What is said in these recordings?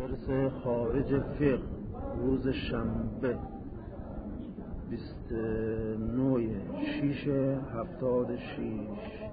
درس خارج فقه روز شنبه 29/6/76.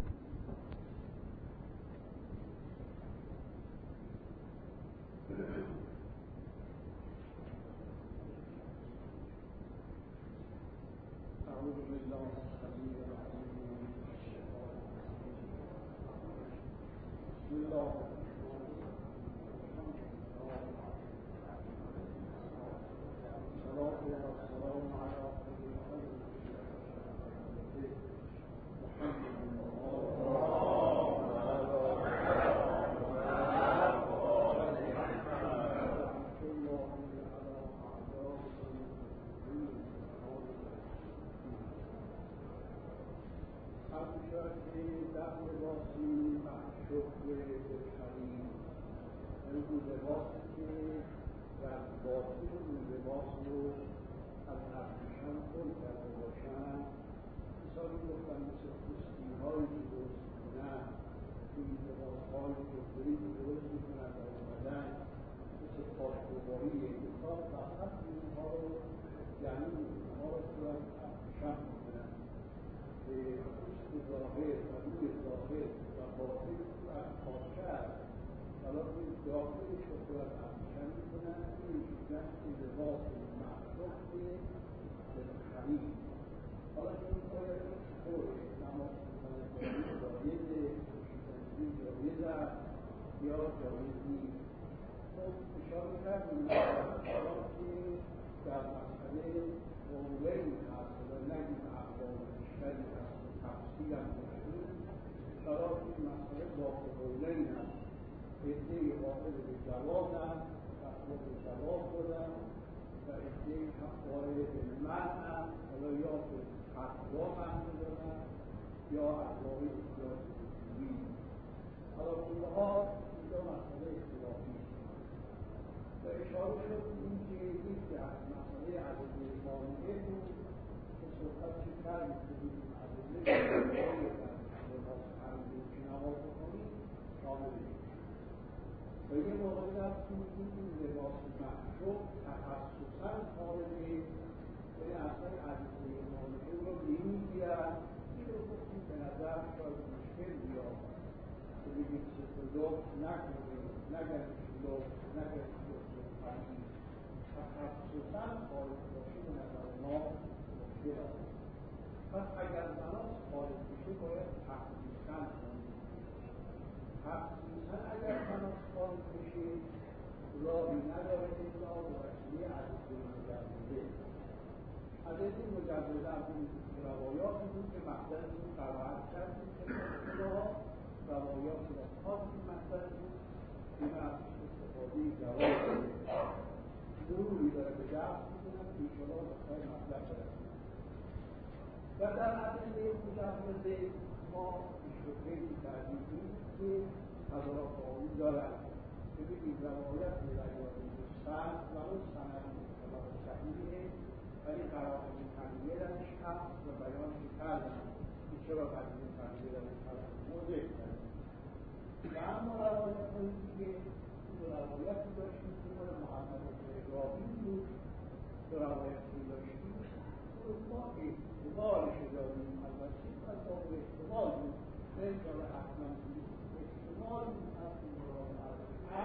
و در عدده مجوزه ما شکلی تردیدیم که حضرات آقایی دارد که بگید روایت روایات مستند و اون سند مطلق صحیحه ولی قرائن تنبیه درش هست و بیانش کردن که چرا قرائن تنبیه درش هست موضع کردن و اما روایت هایی که روایتی داشتیم که مال محمد ابراهیم بود که روایتی داشتیم ما احتمالش داریم البته از باب احتمال بود خیلی جای حتما بود احتمال بود از این مراد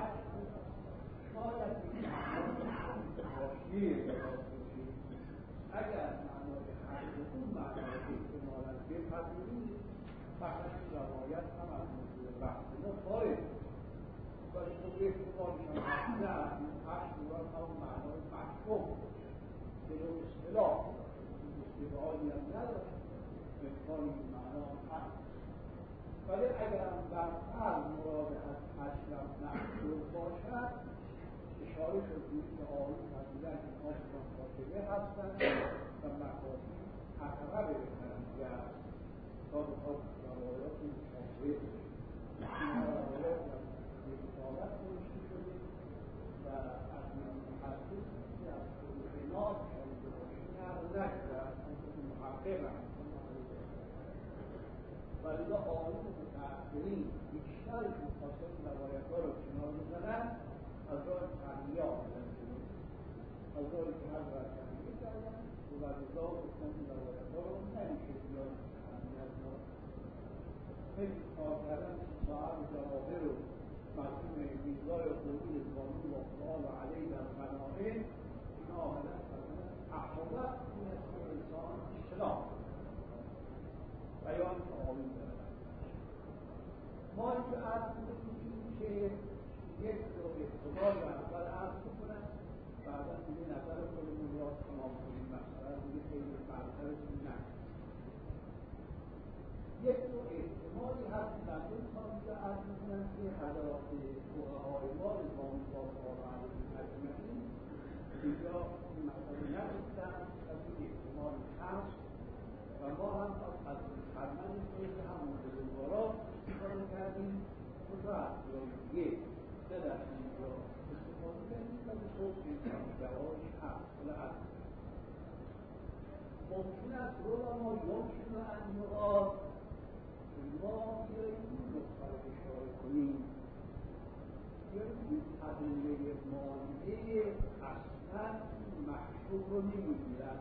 شاید باشیه دراز باشید اگر معنای حق اون معنای احتمالا بپذیرید فقط روایت هم از موضوع بحث ما خارج ولی خب احتمالش هم هست این حق مراد هم معنای مفهوم به نوع اصطلاح استدعایی هم نداره امکان این معنا هست ولی اگر هم برتر مراد از اشرف محصول باشد اشاره شد که آیون فرمودن که اینها بکن خاطبه هستند و مقامی اقرب نتیجه است تا بخواد روایات مشابه این روایات از رسالت نوشته شده و از محدث که از خلال شایده باشی نکرد محقق هم ولی آیون متأخرین بیشتر خاصه روایت ها را کنار میزنند از راه تنمیه آمدن شده، از راهی که هر راه تنمیه کردن و وزیزا گفتن این روایت‌ها رو نمیشه بیان تنمیه از ما خیلی کار کردن صاحب جواهر و مرحوم میرزای خوبی زبانی و اقبال و علی در غنائم اینا آمدن کردن احوالت این است که انسان اشتلاف بیان تعالی دارد. ما اینجا عرض می‌کنیم که یک رو اقتضای اول عرض بکنن بعدا دیگه نظر خودمون را تمام کنیم مثلا دیگه خیلی برترشون نکنیم. یک رو احتمالی هست بنده می‌خوام اینجا عرض می‌کنم که حضرات فقهای ما رضوان الله علیهم اجمعین اینجا این مسئله نگفتن از این احتمالی هست و ما هم از فرمان که همون بزرگوارا استفاده کردیم اونجا هست یا دیگه در اینجا استفاده کردیم و به صورت انسان جوابش هست ولی هست ممکن است علما یمکن ان یقال ما بیاییم این نکته رو اشاره کنیم بیاییم ادله مانعه اصلا محشوب رو نمیگیرن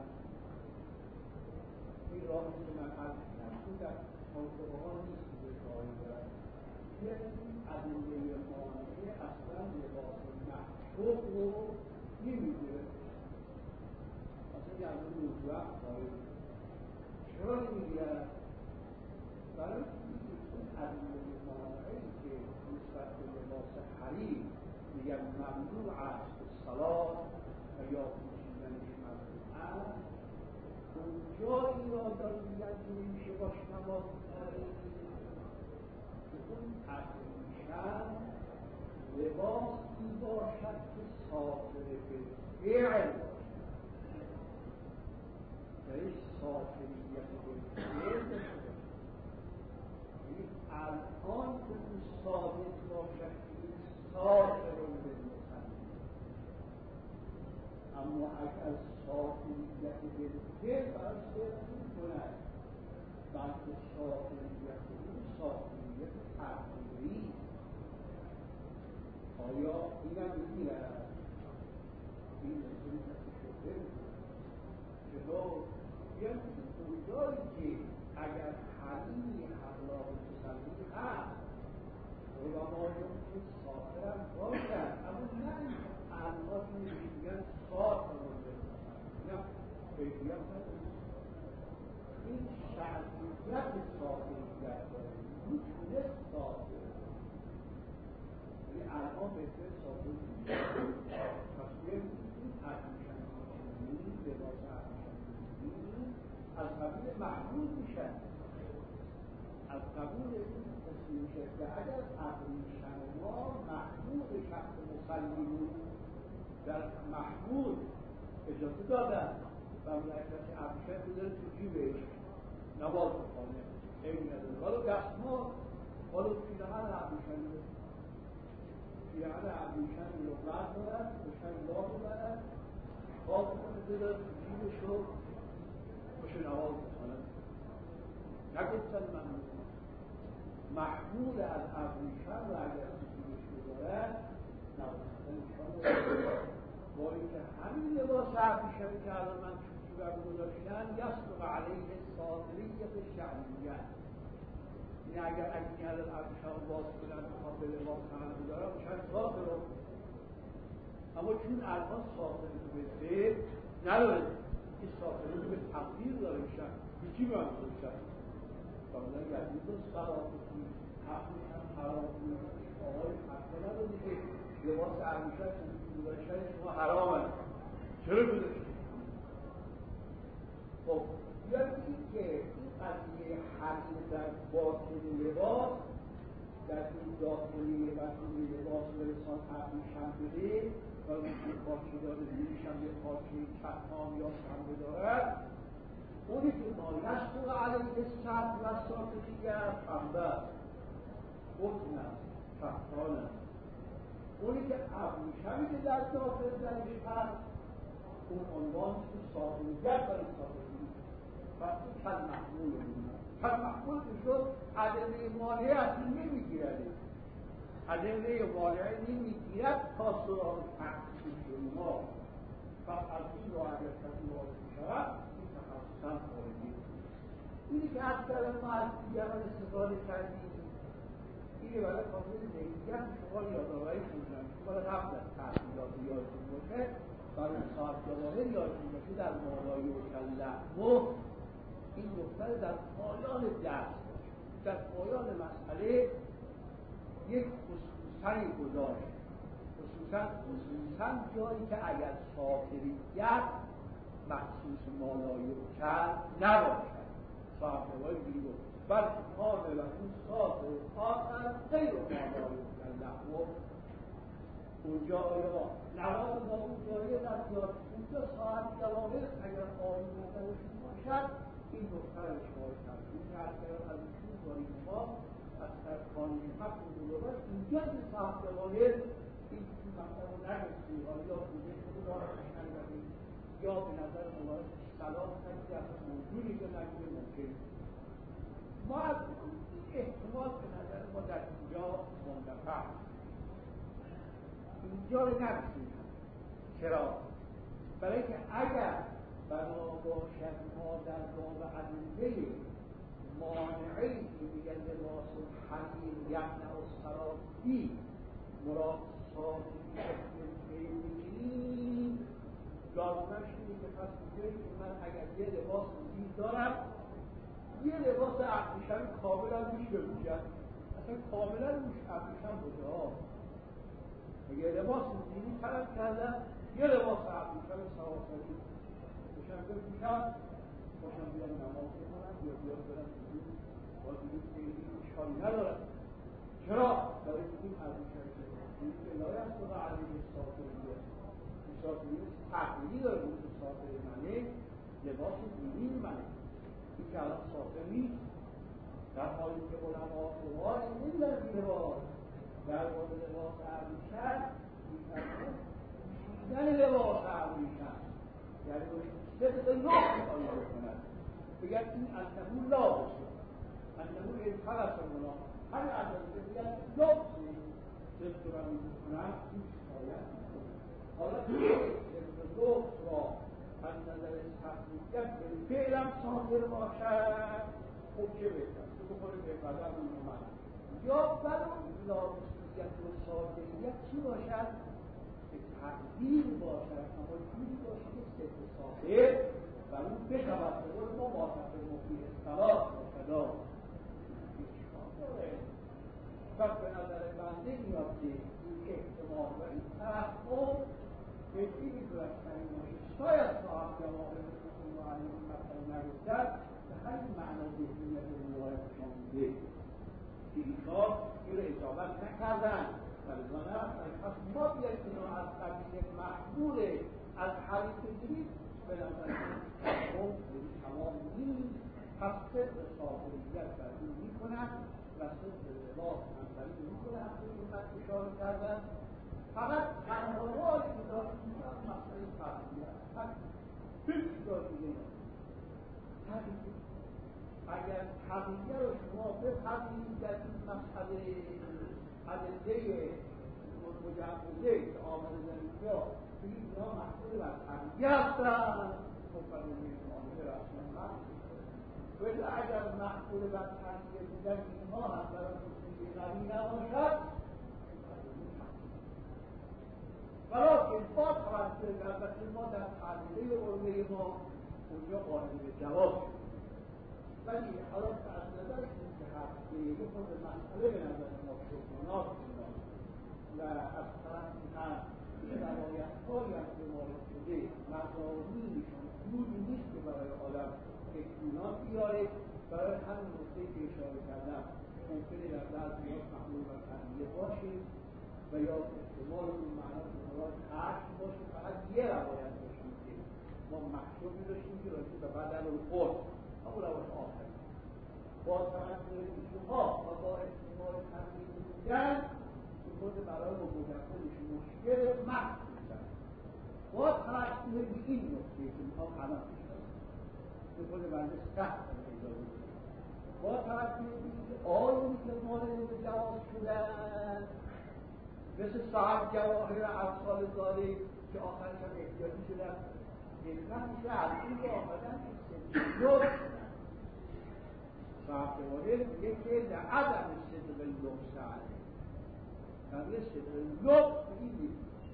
این راهی که من عرض کردم این در موضوعها نیست که راهی دارد بیاییم ادله مانعه اصلا لباس محشوب رو نمیگیره اصلا یه ادله موضوع چرا نمیگیرد؟ برای این ادله مانعه‌ای که نسبت به لباس حریر میگن ممنوع است الصلاة و یا پوشیدنش ممنوع است اونجایی را داره میگن که نمیشه باش نماز بخونیم که اون تحریمشن لباسی باشد که ساطر به فعل باشد درش ساطریت به فعل باشد الان که اون ثابت باشد که این ساطرون به مصنف اما اگر ساطریت به فعل برای فعل می‌کند بلکه ساطریت اون ساطریت تحریری آیا این هم می‌گیرد؟ این نسبتی که شده چطور؟ بیان که اونجایی که اگر حریمی اخلاق مسلمی هست علمایون که ساطر هم باشد اما نه الان میگن ساطر رو بزنن بیدیت نداریم این شرطیت ساطریت داریم میتونه ساطر یعنی الان بهتر ساطر پس بیاییم این ارمیشن کنیم لباس ارمیشن کنیم از قبیل محمود میشن از قبول این قسم میشه که اگر ابریشم ما محمود شخص مسلمی بود در محمود اجازه دادن و ملکت ابریشم بذاره تو جیبش نماز بخونه خیلی نداره حالا دستمال حالا پیرهن ابریشم پیرهن ابریشم رو بردارن بشن راه ببرن خواب کنه بذاره تو جیبش رو بشه نماز بخونه نگفتن محمول از ابریشم و اگر سکونش بذارد نبودن با اینکه همین لباس ابریشمی که الان من چوکی برم گذاشتن یصدق علیه ساطریت شعبیت این اگر این الان ابریشم باز کنن بخوام به لباس هم بذارم شاید ساطر رو اما چون الان ساطر رو به فعل نداره این ساطر رو به تقدیر داره میشن هیچی به هم گذاشتن کاملا یزید و صلافتی حقی هم حرامی آقای حقا نداری که لباس ارمیشت گذاشتن شما حرام هست چرا گذاشتن؟ خب بیاید بگید که این قضیه حقیق در باطن لباس در این داخلی باطن لباس و انسان ابریشم بده و اون پاچه داره زیرش هم یه پاچه کتان یا شنبه دارد اونی که نایشتو علیه سطح و ساطریت پنبه است قطن است کفتان است اونی که ابریشمی که در داخل درش هست اون عنوان که ساطریت برای ساطریت وقتی کل محمول می‌شود کل محمول می‌شد ادله مانعه اصلی نمی‌گیرده ادله واقعی میگیرد تا سراغ تخصیص ما و از این را اگر کسی وارد میشود این تخصیصا خارجی. اینی که از کلمه ما از دیگران استفاده کردیم اینه برای خاطر ذهنیت شما یادآوری کنم شما قبل از تحصیلات یادتون باشه برای صاحب جواهر یادتون باشه در مالایی و کلحو این دختر در پایان درس در پایان مسئله یک خصوصی گذاشت خصوصا جایی که اگر سافریت مخصوص مالایی و کلحو نباشد صاحب جواهر دیگه بلکه کاملا اون سافر آخر غیر مالایی و کلحو اونجا آیا نواز با اون جایی نزیاد اونجا صاحب جواهر اگر آیون نتوشون باشد این دختر اشاره کرد این که از ایشون باری ما از قانون حق و دولت اینجا این صاحب جواهر این مطلب رو نگستی یا بوده خود را روشن کنید یا به نظر مبارک صلاح کنید از موجودی که نگیده ممکن ما از این احتمال به نظر ما در اینجا مندفع اینجا رو نگسید چرا؟ برای که اگر بنا باشد ما در باب ادله مانعی که میگن لباس الحریر یمنع السرافی مراد صافی بگیریم لازمش اینه که پس میگه که من اگر یه لباس زیر دارم یه لباس ابریشمی کاملا روش بپوشم اصلا کاملا روش ابریشم بوده ها یه لباس زیری طلب کردم یه لباس ابریشم سواسری باشم بپوشم باشم بیان نماز بکنم یا بیان برم باز دیگه خیلی اشکالی ندارم چرا؟ برای این ابریشمی که لای است و علیه سافریه سافریه تحلیلی داره بود سافری منه لباس دینی منه این که الان سافر نیست در حالی که علما خواه این در لباس در مورد لباس ابریشم میشیدن لباس ابریشم یعنی صدق لباس آیا بکنند بگن این انهو لابسه انهو انتقص منا همین اندازه بگن لابسه صدق را میکنند این شکایت حالا صدق لباس را از نظر تحقیقیت فعلا صادر باشد خب چه بهتر تو بخوری بهتر من یا برای لابسیت و صادریت چی باشد؟ که تقدیر باشد اما جوری باشد که صدق صادر و اون بشود به قول ما واقف مفید اصطلاح باشدا اشکال داره پس به نظر بنده میاد که این احتمال و این تحقیق بهتی میتونست کنیم باشه شاید صاحب جواهر رسول الله علیه و مثلا نگفتد به همین معنا ذهنیت روایت شامده که ایشان این رو اجابت نکردن ولذا نرفتن پس ما بیاییم اینا از قبیل محبول از حریف بگیریم به نظر خب تمام نیست پس صدق صاحبیت بر این میکنن و صدق لباس همسری میکنن که این من اشاره کردن فقط تنهایی که داریم میکنن مسئله تحقیقیت هیچ جا دیگه تحقیقیت اگر تقییه رو شما بپذیرید در این مسئله ادله مجوزه که آمده در اینجا بگید اینا محصول بر تقییه هستن خب فرمونه معامله رسما هست ولی اگر محصول بر تقییه بودن اینها هم برای خصوصی قوی نباشد ولیکن با توجه البته ما در تعلیه علمه ما اونجا قائل به جواب ولی حالا که از نظر این که هفته یه خود مسئله به نظر ما شکنات کنم و از طرف هم روایت هایی از که وارد شده مضامینشون جوری نیست که برای آدم اطمینان بیاره برای همین نکته که اشاره کردم ممکنه در بعضی‌ها محمول و تحلیه باشه و یا احتمال اون معنا که مراد عشق باشه فقط یه روایت باشیم که ما محشوبی داشتیم که راجع به بدن الخلق همون روایت آخری با توجه ایشونها و با احتمال تحلیل بودن که خود برای مجردش مشکل محض بودن با توجه به این نکته که میخوام الان بشنم که خود بنده سخت اجازه بدم با توجه به این که آیونی که مورد به جواز شدن مثل صاحب جواهر امثال زاده که آخرش هم احتیاطی شدن نسبت میشه از این که آمدن لطف صاحب جواهر میگه که لعدم صدق لطف علیه برای صدق لطف بگید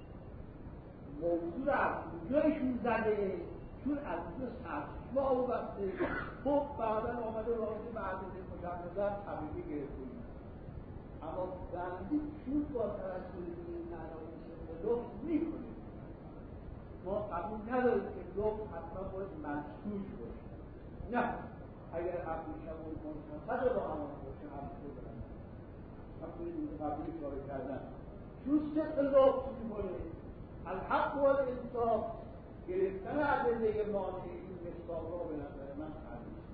موضوع از اونجایشون زده چون از اونجا سرشما و بسته خب بعدا آمده راجع به عدد مجردن طبیعی گرفتیم اما بندی چون با توجه این معنای صدق لطف میکنه ما قبول نداریم که لطف حتما باید منسوج باشه نه اگر ابریشم و منصد رو همان باشه همسوج باشه همونی اینکه قبول اشاره کردن چون صدق لطف میکنه الحق و الانصاف گرفتن عدده مانع این مصداق را به نظر من خریست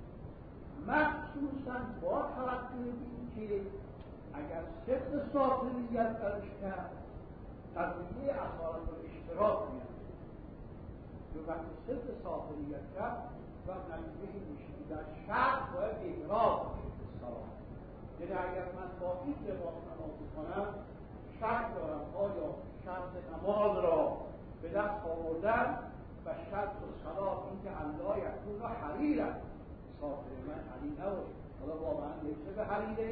مخصوصا با توجه به اینکه اگر صدق ساطریت درش کرد قضیه اصالت و اشتراک میاد جو وقتی صدق ساطریت کرد و نتیجه این میشه در شرط باید اقرار بشه یعنی اگر من با این لباس نماز کنم شرط دارم آیا شرط نماز را به دست آوردن و شرط و صلاح این که الله یکون حریر است ساطر من حریر نباشه حالا واقعا لیسه به حریره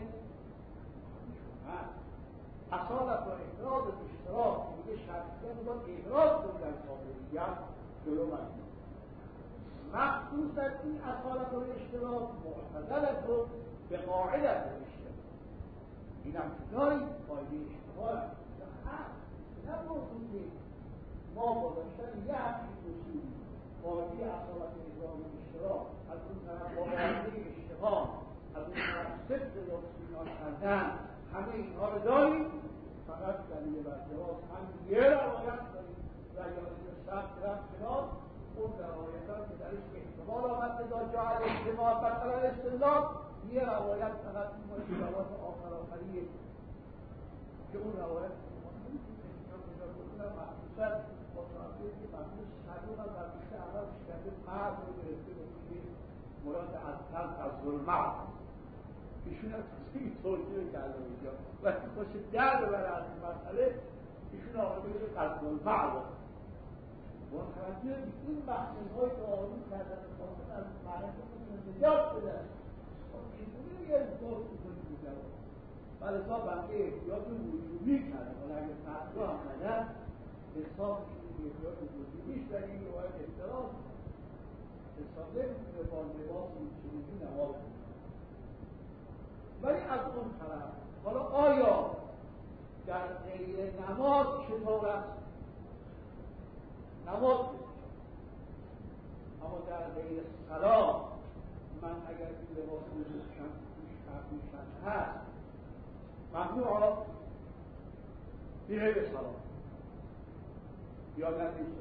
اصالت و احراز و اشتراک میگه شرطیت باید احراز کنی در ساطریت جلو من مخصوصا این اصالت و اشتراک معتدلت رو به قاعدت و اشتراک این هم داریم قاعده اشتراک نه موضوع که ما با داشتن یه همچین اصولی قاعده اصالت و احراز و اشتراک از اون طرف با قاعده اشتراک از اون طرف صدق لطفینان کردن همه اینها رو داریم فقط دلیل بر جواز هم یه روایت داریم و یادی سخت رفت کنار اون روایتان که درش احتمال آمد دا جعل اجتماع بطل الاستدلال یه روایت فقط این باید روایت آخریه که اون روایت مخصوصا با توجهی که مخصوص صدوق هم در بیشتر عرب شکرده فرد رو گرفته بکنید مراد از تلق از ظلمت ایشون هم این توجیه کرده اینجا وقتی خوش در ببره از این مسئله ایشون آمده بگه از ظلمت با توجه به این مخصوصهای که آروم کردن و خواستن از معرفت میتونه نجات بدن چیزونی رو یه احتیاط بکنید میگرد ولی تا بنده احتیاط وجودی کردن ولی اگر فردا هم ندن حساب میشونی احتیاط وجودیش در این روایت احترام حساب نمیتونه با لباس چیزی نماز کنید ولی از اون طرف حالا آیا در غیر نماز چطور است؟ نماز اما در غیر صلاة من اگر این لباس بزرگشم توش هست ممنوع میره به صلاة یا در نیست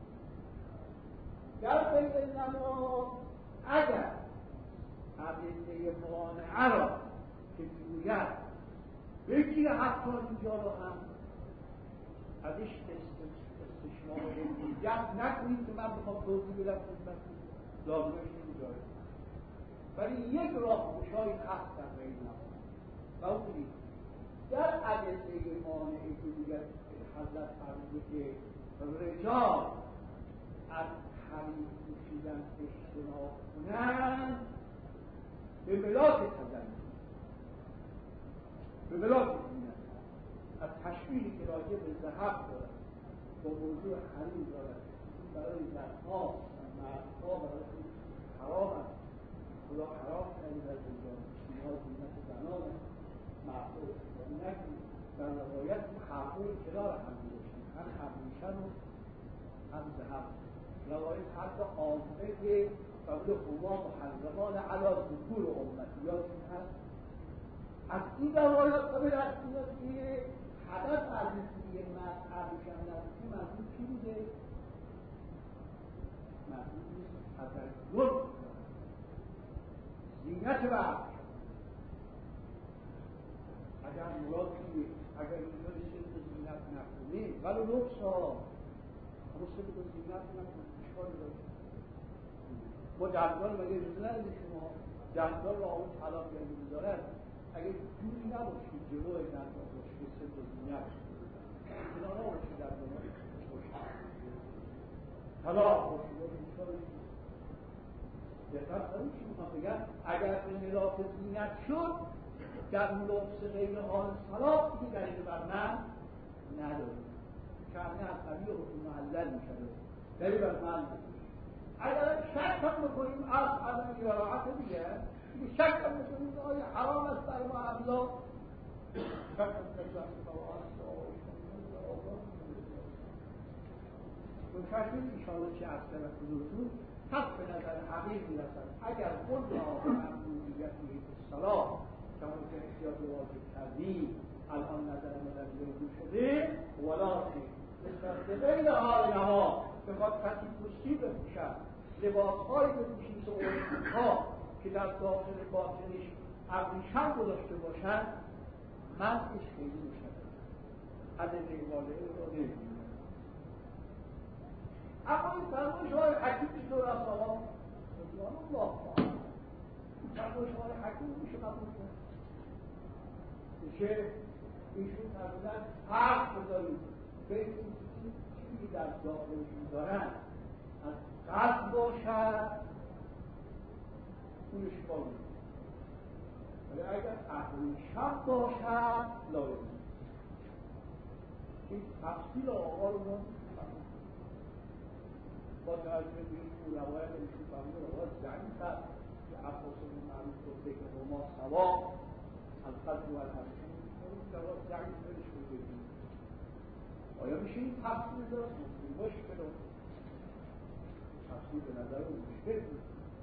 در غیر نماز اگر عدده مانعه را که میگوید بگیره حتی اینجا رو هم ازش استشمام حجت نکنید که من بخوام توضیح بدم خدمتتون لازمش نمی‌داره ولی یک راهگشایی هست در غیر نماز و اون اینه در ادله مانعی که دیگر حضرت فرموده که رجال از حریم پوشیدن اجتناب کنند به ملاک تزنی به ملاک تزنی از تشبیهی که راجع به ذهب دارد با موضوع حریم دارد برای زنها و مردها برای حرام است خدا حرام کنید از رجال اینها زینت زنان معقول استفاده نکنید در روایت حقوی کنار هم می‌داشتیم هم ابریشم و هم ذهب روایت حتی عامه که قبول حمام و حرمان علا ذکور و امتیاتون هست از این روایت قبل هستیم که هدف عزیزی مرد ابریشم نزدیکی منظور چی بوده؟ منظور نیست تذکر زینت و ابریشم اگر مراد چیه؟ اگر اینجا صدق زینت نکنه ولو نقصا اما صدق زینت نکنه اشکال داره ما دندان مگه اجازه ندید شما دندان را اون طلاق یعنی می‌دارد اگر جوری نباشید جلوی دندان باشه که صدق زینت اینا را باشید در دنیا طلاق باشید دقت کنید چی میخوام بگم اگر به ملاک زینت شد در لبس غیر حال صلاح دیگه دلیل بر من نداره کمی از قبیل حکم معلل میشه دلیل بر من اگر شک هم بکنیم از عدم یراعت دیگه شک هم بکنیم آیا حرام است بر ما ابلا شک هم بکنیم ایشالا چه از طرف حضورتون پس به نظر حقیق میرسد اگر خود را به ممنوعیت صلاح کما که احتیاط واجب کردیم الان نظر مدرد رو شده ولکن نسبت به غیر حال نها بخواد کسی پوستی بپوشد لباسهایی بپوشید و اونها که در داخل باطنش ابریشم گذاشته باشند منعش خیلی میشود ادله والعه رو نمی‌بینیم. اما این فرمایش‌های حکیم چطور است آقا؟ رضوان الله تعالی این فرمایش‌های حکیم میشه قبول کنید میشه ایشون فرمودن فرق بذارید بین این چیزی در داخلشون دارن از قلب باشد اونش باید ولی اگر ابریشم باشد لازم این تفصیل آقا رو ما با توجه به این روایت ایشون فرمود آقا ضعیف است که عباس بن معروف گفته که هما سوا القلب و الابریشم جواب ضعیف برش بگیریم آیا میشه این تفصیل دارد؟ مشکل رو تفصیل به نظر رو مشکل بود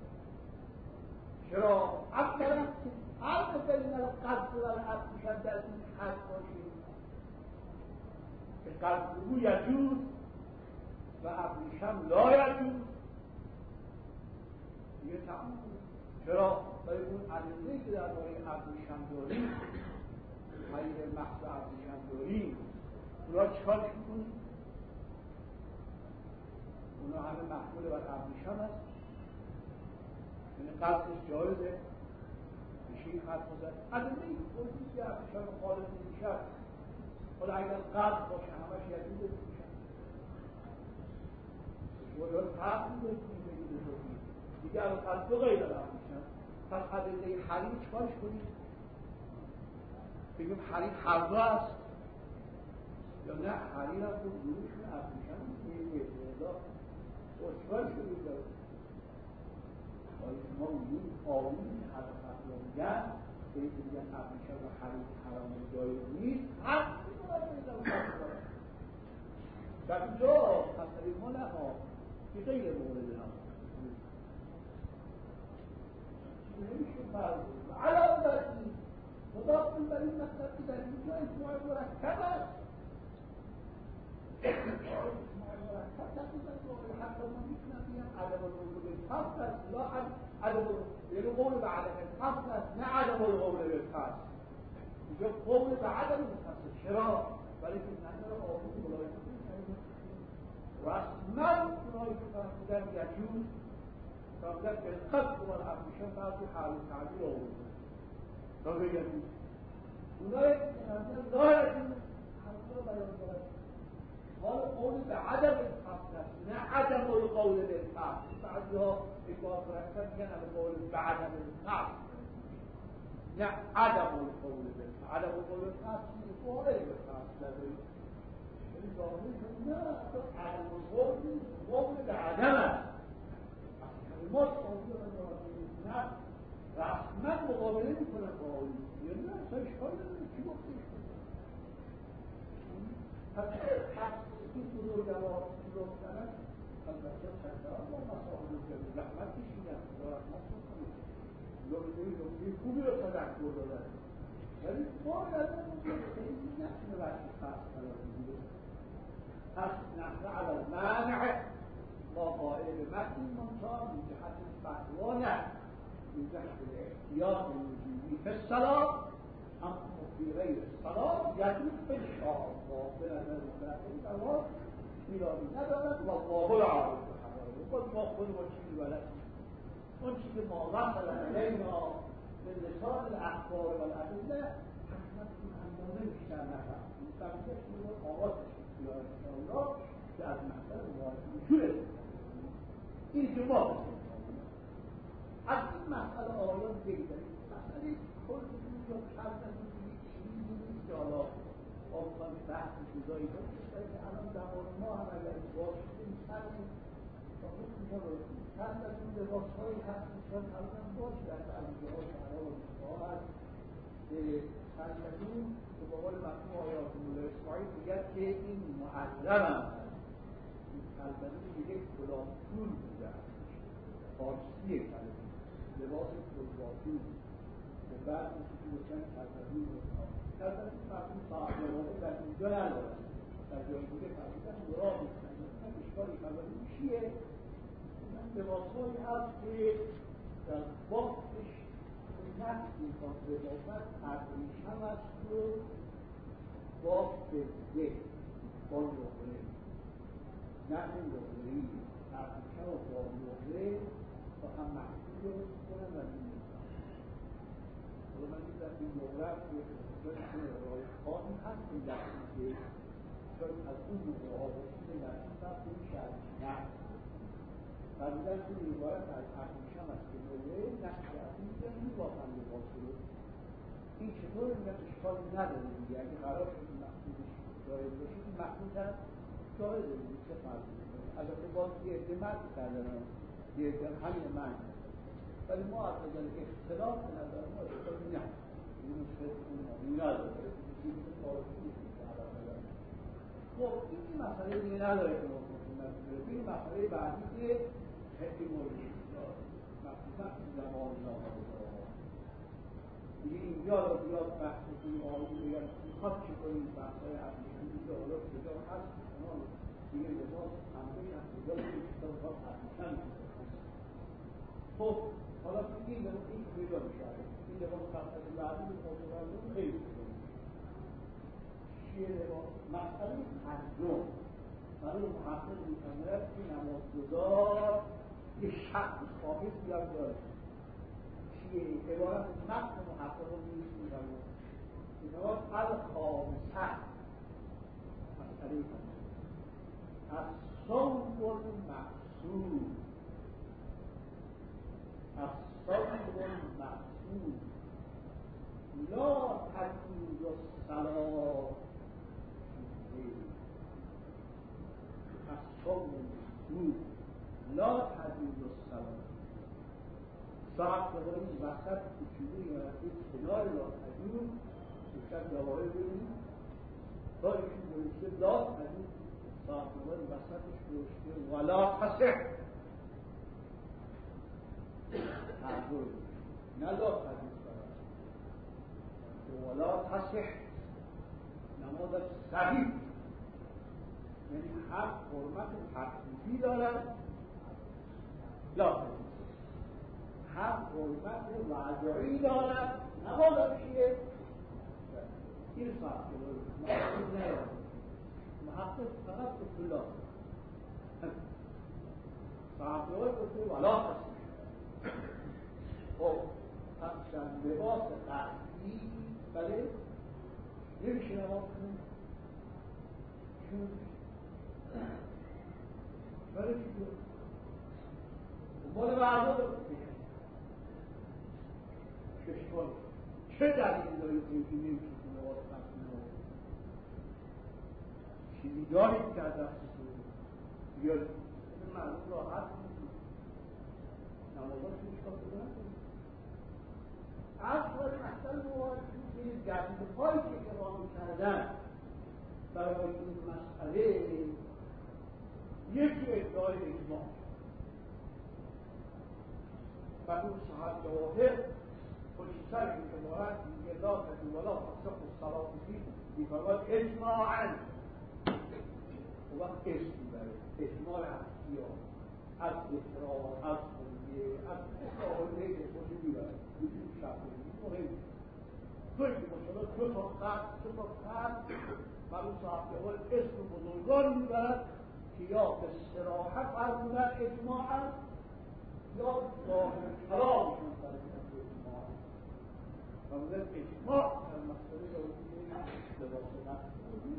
چرا؟ اولا فرق بین القلب و الابریشم در این حد باشید که قلب او یجوز و ابریشم لا یجوز یه تعمیم چرا؟ برای اون ادله‌ای که درباره ابریشم داریم غیر محض ابریشم داریم اونا چیکار می‌کنیم؟ اونا همه محمول بر ابریشم هست یعنی قصدش جایزه میشه این حد بزد ادله‌ای که ابریشم خالص میشد حالا اگر قصد باشه همش یجوز میشد ولی فرق می‌کنه دیگه الان قصد غیر ابریشم پس ادله حریم چیکارش کنیم؟ بگیم حریم هر دو است یا نه حریم هم تو گروهشون ابریشم میگه اعتراضا و چیکارش کنیم داره ما میگیم آقایی که هر فتوا میگن به این میگن ابریشم و حریم حرام جایی نیست حق میکنن در اینجا مسئله ما نه که غیر مورد هم نمیشه فرض و علاوه بر این مضاف بر این مطلب که در اینجا اجماع مرکب است اجماع مرکب تقریبا حتی ما میتونم بگم عدم القول بالفصل است لا عدم یعنی قول به عدم الفصل است نه عدم القول بالفصل اینجا قول به عدم الفصل چرا؟ ولی که نظر آقای ملایمه رسما اونایی که فرمودن یجوز فرمودن بالقصد و الابریشم بعد تو حال تعبیر آورده تا بگم اونایی که فرمودن لا یجوز حرفا رو بیان دارد حال قول به عدم الفصل است نه عدم القول بالفصل بعضی ها اقبال فرنسا میگن القول به عدم الفصل نه عدم القول بالفصل عدم القول بالفصل قول بالفصل نداریم این ظاهری که نه عدم القول قول به عدم است کلمات آنجا نه رسما مقابله میکنن با آیی یا نه اصلا اشکال نداره چی گفتش پس این بزرگوار گفتنش البته چندان با مسائل جدید رحمت کشیدن خدا رحمت کنید لحظه خوبی رو تذکر دادن ولی باید خیلی نتونه وقتی خاص قرار بگیره پس نحن علی المنع با قائل متن منتها من جهت فتوا نه من جهت الاحتیاط الوجودی فی الصلاة هم فی غیر الصلاة یجوز انشاءالله به نظر مترقی فرما ایرادی ندارد و قابل عارض بخباره خود ما خود با چیزی بلد اون چیزی ما وصل علینا من لسان الاخبار و الادله اصلا این اندازه بیشتر نفهم این فهمیده رو آغازش بسیار انشاءالله که از مقصد مواجهه این که ما از این مسئله آیان بگذاریم مسئله کلتون یا کلتون چیزی نیست که حالا آمدن بحث جدایی داشته که الان زمان ما هم اگر باز شدیم سرمون تا خود ما رو چند از اون لباس هایی هست میشن الان باز در تعلیقه ها شهرها و روزها هست که چند از اون که با قول مفهوم آیات مولا اسماعیل میگد که این محرم هم هست این کلبنی میگه کلاهپول بوده فارسی کلبنی لباس کلاهپول و بعد میشه که بچن کلبنی کلبنی مفهوم صاحبه در اینجا ندارد در جای دیگه فرمودن مراد میکنن من اشکالی کلبنی چیه؟ من لباس هایی هست که در بافتش نفس میخواد لباست ابریشم است و بافت ده با نقره نقل نقره‌ای ابریشم و با نقره با هم محصول درست کنن و می‌نویسن حالا من دیدم این نقره است که رای خواهی هست این دستی که شاید از اون نقره ها باشید این دستی هست این شهرش نقل فرمودن که این روایت از ابریشم است که نقره نقل ابریشم می‌بافن لباس رو این چطور میگن اشکالی نداره دیگه اگه قرار شد این محصولش جایز باشید این محصول طرف جایز دیگه چه فرقی میکنه البته باز یه عده مرد کردن یه عده همین من ولی ما از نظر اختلاف به نظر ما اشکالی نداره این مشکل نداره خب این مسئله دیگه نداره که این مسئله بعدی که خیلی موردی مخصوصا زمان نامازه دیگه اینجا رو بیاد بحث کنیم آقایی بگم میخواد چه کنیم بحثای ابریشمی اینجا حالا کجا هست شما دیگه لباس همه هست کجا کنیم که میخواد ابریشم خب حالا این لباس این کجا میشه این لباس مقصد بعدی به خودمون خیلی کنیم چیه لباس مسئله ترجم برای محقق میتونه که نمازگزار یه شخص خواهد بیاد داره عبارت متن محقق رو می‌کنم اینها الخامسه مسئله از صوم المقصود از صوم المقصود لا تجوز الصلاة از صوم المقصود لا تجوز الصلاة صاحب دوباره این وسط کوچولویی مرسی کنار لا تجوز بیشتر دوباره ببینید تا ایشون نوشته لا تجوز صاحب دوباره وسطش نوشته ولا تصح تعبیر نه لا تجوز ولا تصح نمازش صحیح یعنی هم حرمت تقلیدی دارد لا تجوز هم حرمت وضعی دارد نماز چیه؟ این صاحب محقق نیاد محقق فقط اصولا صاحب دوی گفته ولا هست خب همچنان لباس قصدی بله نمیشه نماز کنیم چون بله چون مال مردم رو کشکال چه دلیلی دارید که نمیشه که نواز قصد نواز چیزی دارید که از دستتون بیارید این مردم راحت نوازات کشکال کنید اصلا اصلا مواجه که گرد پایی که اقامه کردن برای این مسئله یکی ادعای اجماع و اون صحت جواهر خصوصا که مراد میگه لا تجوز ولا تصح الصلاة فيه میفرماد اجماعا و وقت اسم میبره اجماع اصلیان از احترام از خونیه از اصلاحه که خودی میبره میتونی شفایی مهم توی که مشاهده دو تا خط برای صاحب جوال اسم بزرگان میبرد که یا به صراحت فرمودن اجماعا یا ظاهر کلامشون فرمودن اجماعا و قبل اجماع در مسئله داریم لباس رسمی.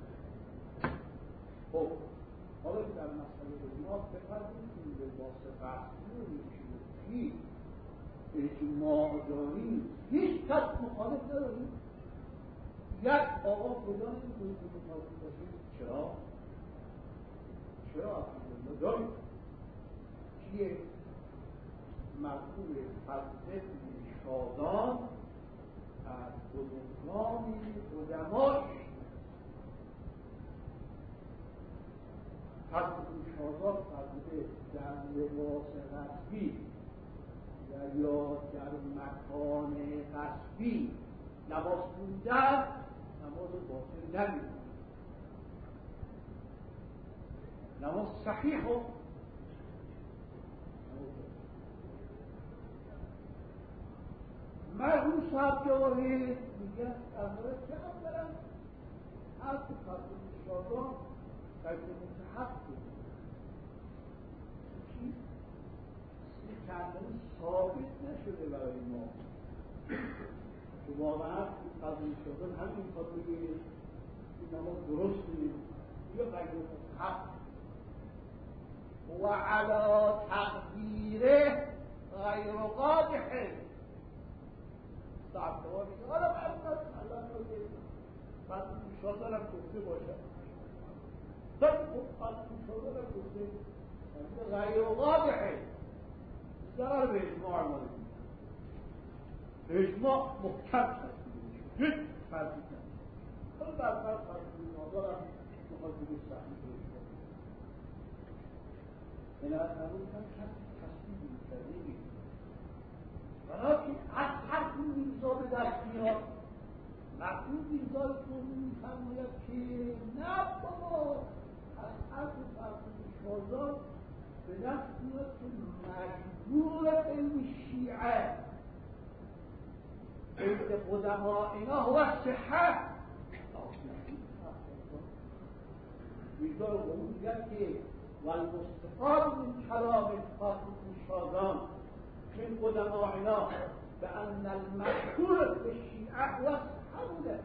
خب حالا در مسئله اجماع بپردازیم لباس رسمی چی اجماع داریم، هیچ کس مخالف نداریم. یک آقا فلان این مخالف داریم. چرا الحمدلله داریم؟ کیه؟ مرحوم فضل شادان از بزرگان علمای فضل شادان فرموده در لباس رسمی یا در مکان رسمی نماز خوندن نماز باطل نمی‌کنه، نماز صحیح و مرحوم صاحب جواهر میگه از مورد که اولا حرف فضل شادان در که متحق بود چی؟ کندن ثابت نشده برای ما که واقعا فضل شادان همین کار بگه این نماز درست نیست یا غیر متحق و علی تقدیره غیر قادحه. صاحب جواب میگه حالا الله میگه فضل شادان هم گفته باشه فضل شادان هم گفته غیر قادحه ضرر به اجماع مالی اجماع محکم شد هیچ فرقی نداره. حالا در فرق نادار هم مخاطب صحیح شد این از نبود هم کسی تصمیم می‌کرده ولیکن از هر کن میرزا به دست میاد مرحوم میرزا توضیح می‌فرماید که نه بابا از هر کن فرمون شازان به دست میاد که مجبور علم شیعه عند قدمائنا هو الصحة. میرزا قوم میگه که والمستفاد من کلام خاطب شازان من قدمائنا بأن المشهور بالشیعه هو الصحة بوده.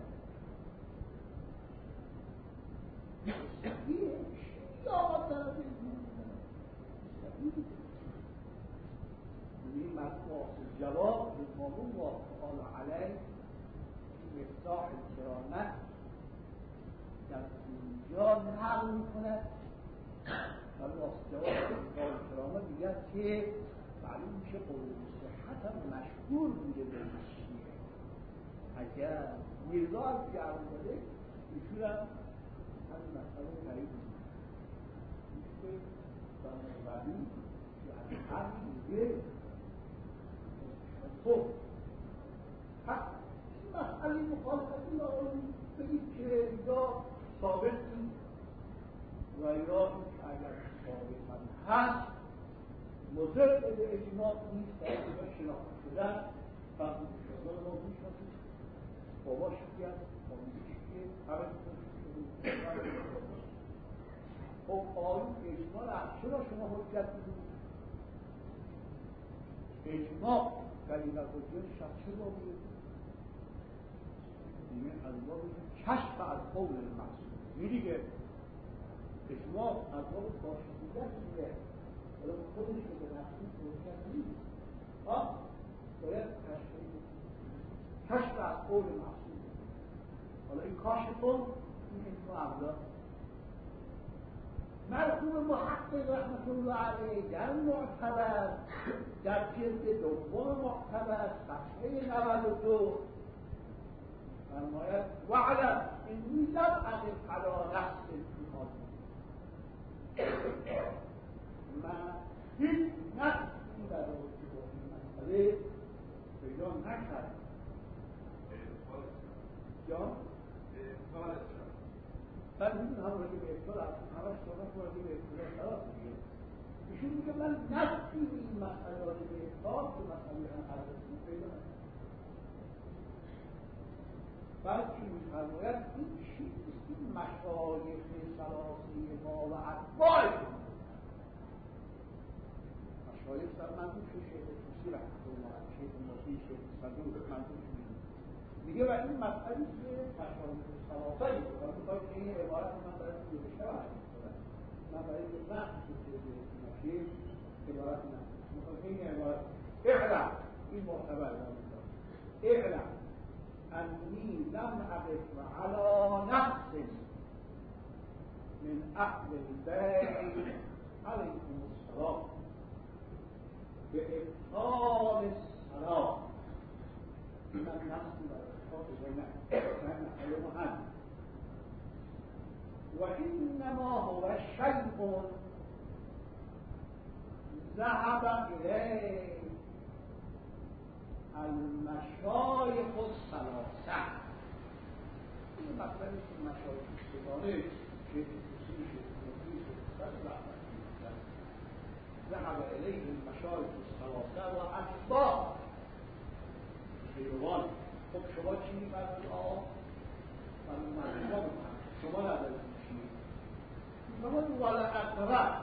مستقیه چی آقا طرف این مطبوع جواب امام واقعال علیه مفتاح الکرامه در اینجا نقل میکند و جواب مفتاح الکرامه میگه که معلوم میشه قول صحت هم مشهور بوده به شیعه. اگر میرزا از جعب داده ایشون هم همین مسئله قریب میشه بنابراین یعنی هر میگه خب پس این مسئله مخالفتی را بگید که اینجا ثابت نیست و یا این که اگر ثابت هم هست مضر به اجماع نیست در اینجا شناخته شدن فرض شدن ما میشناسیم بابا شکیه خانمی شکیه همه خب آیون اجماع را چرا شما حجت میدونید؟ اجماع کلمه حجت شخصی را بودید دیگه از ما بودید کشف از قول المحصول میدیگه اجماع از ما بود باشدیت میده ولی خودش که به نفسی حجت نیست باید کشف از قول محصول حالا این کاشف این اجماع عبدالله مرحوم محقق رحمت الله علیه در معتبر در جلد دوم معتبر صفحه 92 فرماید وعلم اینی لم اقف علی نفس الاتحاد من هیچ نفسی در رابطه با این مسئله پیدا نکردم جان؟ من میدونم هم راجع به اطلاع همش صحبت راجع به اطلاع شراب میگه ایشون میگه من نفسی این مسئله راجع به اطلاع که مسئله هم عرضی پیدا نکنم بلکه میفرماید این چیزی این مشایخ سلاسی ما و اتباع مشایخ در منظور شیخ توسی رحمه الله شیخ موسی شیخ صدوق منظور میگه و این مسئله که مشایخ سلاسایی رو میخواید که این عبارت من برای این گذاشته برد من برای این نقص مشایخ عبارت نقص میخواید که این عبارت اعلم این معتبر اعلم انی لم اقف على نقص من اهل البيت عليكم السلام بإبطال الصلاة من نقص وإنما هو شيء ذهب إليه المشایخ الثلاثه. این مطلبی که مشایخ سگانه شیخ توسی شیخ موسی ذهب الیه المشایخ الثلاثه و اتباع پیروان. خب شما چی می‌فرمایید؟ من شما ندارید چی؟ می‌فرمایید ولعقرب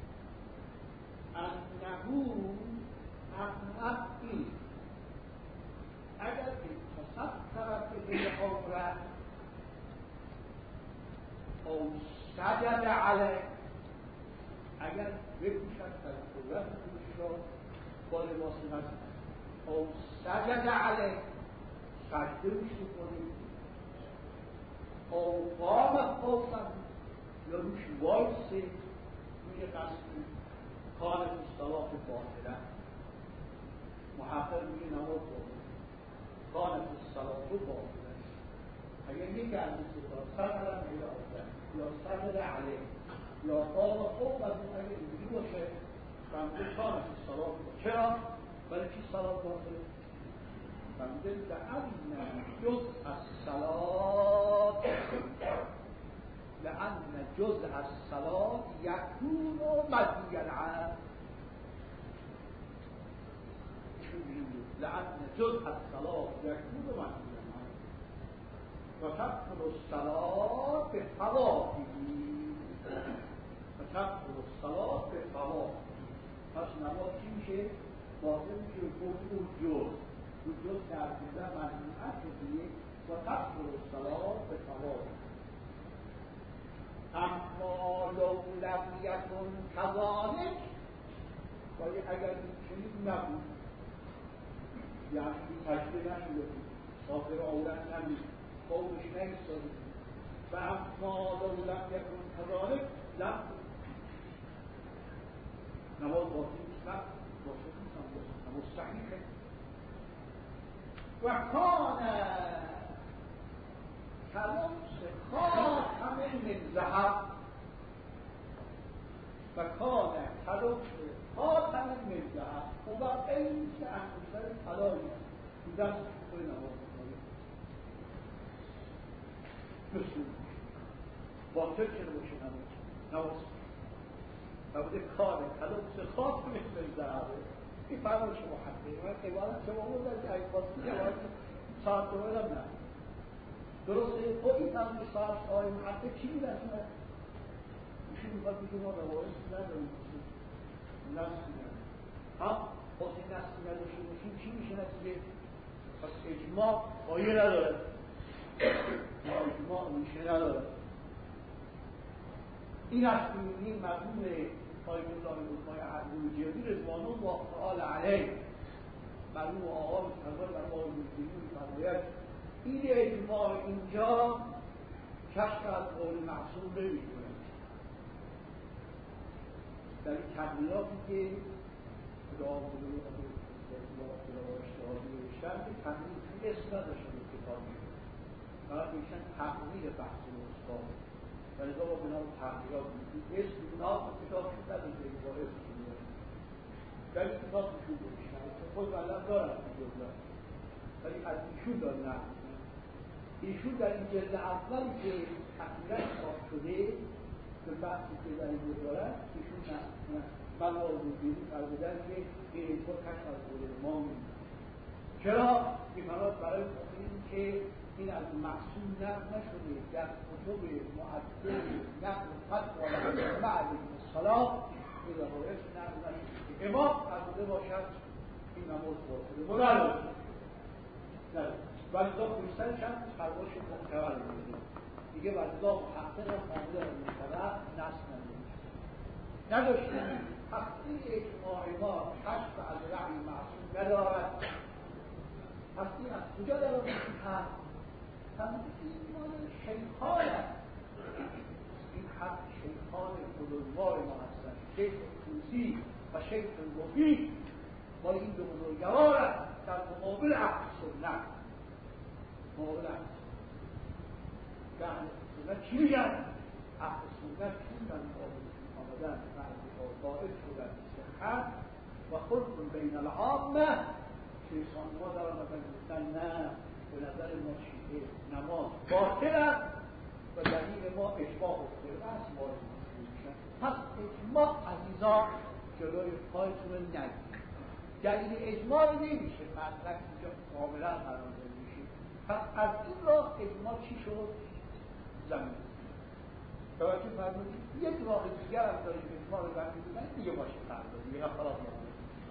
انه اقرب اگر تصدق به عمره او سجد علیه اگر بکوشد در قدرت خودش را با لباس نزد او سجد علیه سجده روش بکنید او قام خوفا یا روش وایسه روی قصد کانت الصلاة باطله محقق میگه نماز باطله کانت الصلاة باطله اگر یک از این ستا سجد علیه یا سجد علیه یا قام خوفا اگر اینجوری باشه فهمده کانت الصلاة باطله. چرا؟ برای چی صلاة باطله؟ فهمده لأن جزء الصلاة يكون مدي العام لأن جزء الصلاة يكون مدي العام وتدخل الصلاة بفواته پس نماز چی میشه؟ باطل میشه گفت جز ترکیزه مجموعت شدیه و تدخل الصلاة بفواته. اما لو لم یکن کذالک ولی اگر این چنین نبود یعنی تشبیه نشده بود خاطر آورد نمید قولش نیستاده بود و اما لو لم یکن کذالک لم نماز باطل نیست نماز صحیحه و کان کلمس خاتم من ذهب و کان کلمس خاتم من ذهب و با این که انگشتر طلایی تو دست خود نماز بسید باطل چه نباشه نماز و بوده کان کلمس خاتم من ذهب. این فرمایش محققی من عبارت شما بود از ای خاصی عبارت ساعت دوباره هم نه درسته. خب این هم ساعت آقای محقق چی میرسونه؟ ایشون میخواد بگه ما روایت نداریم نسل نداریم خب این نسل نداشته باشیم چی میشه نتیجه؟ پس اجماع قایه نداره اجماع میشه نداره. این است که میبینیم مضمون آیت الله رضای عبدالجلیلی رضوان الله تعالی علیه مرحوم آقا مصطفی و آقای مجددی می‌فرماید این اجماع اینجا کشف از قول معصوم نمی‌کنه. در این تقریراتی که خدا بزرگ اشتهادی تقریر اسم نداشته به کتابی فقط میشن تقریر بحث الاستاد و لذا با بنام تقریرات اسم بنام کتاب شد نداشته که با اسم شده در این کتاب شده بشن خود بلد دارن ولی از ایشون دار نقل ایشون در این جلد اولی که تقریرات خواهد شده به بحثی که در این دارد ایشون من آزودگیری فرمودن که این اینطور کشف از قول ما می‌کنه. چرا؟ می‌فرماید برای این که این از معصوم نقل نشده در کتب معدل نقل فتوا و بعد الصلاة این روایت نقل نشده. امام از فرموده باشد این نماز باطله و نداره ولی دا خوشترش هم فرمایش محتمل بوده دیگه ولی دا محقق کامل محتمل نصف نداشته پس این اجماع ما کشف از رأی معصوم ندارد پس این از کجا دارد هست فرموده این مال شیخان است این حق شیخان بزرگوار ما هستند شیخ توسی و شیخ الوفی با این دو بزرگوار است در مقابل اهل سنت مقابل اهل سنت که اهل سنت چی میگن؟ اهل سنت چون در مقابل آمدن و باعث شدن صحت و خلق بین العامه شیخان ما در آمدن گفتن نه به نظر ما چیه نماز باطل است و دلیل ما اجماع افتاده است وارد میشن پس اجماع عزیزان جلوی پایتون رو نگیرید دلیل اجماع نمیشه مطلق اینجا کاملا قرار میشه پس از این راه اجماع چی شد؟ زمین توجه فرمودید یک راه دیگر هم داریم اجماع رو زمین بودن دیگه باشه فرمودید دیگه خلاص نمید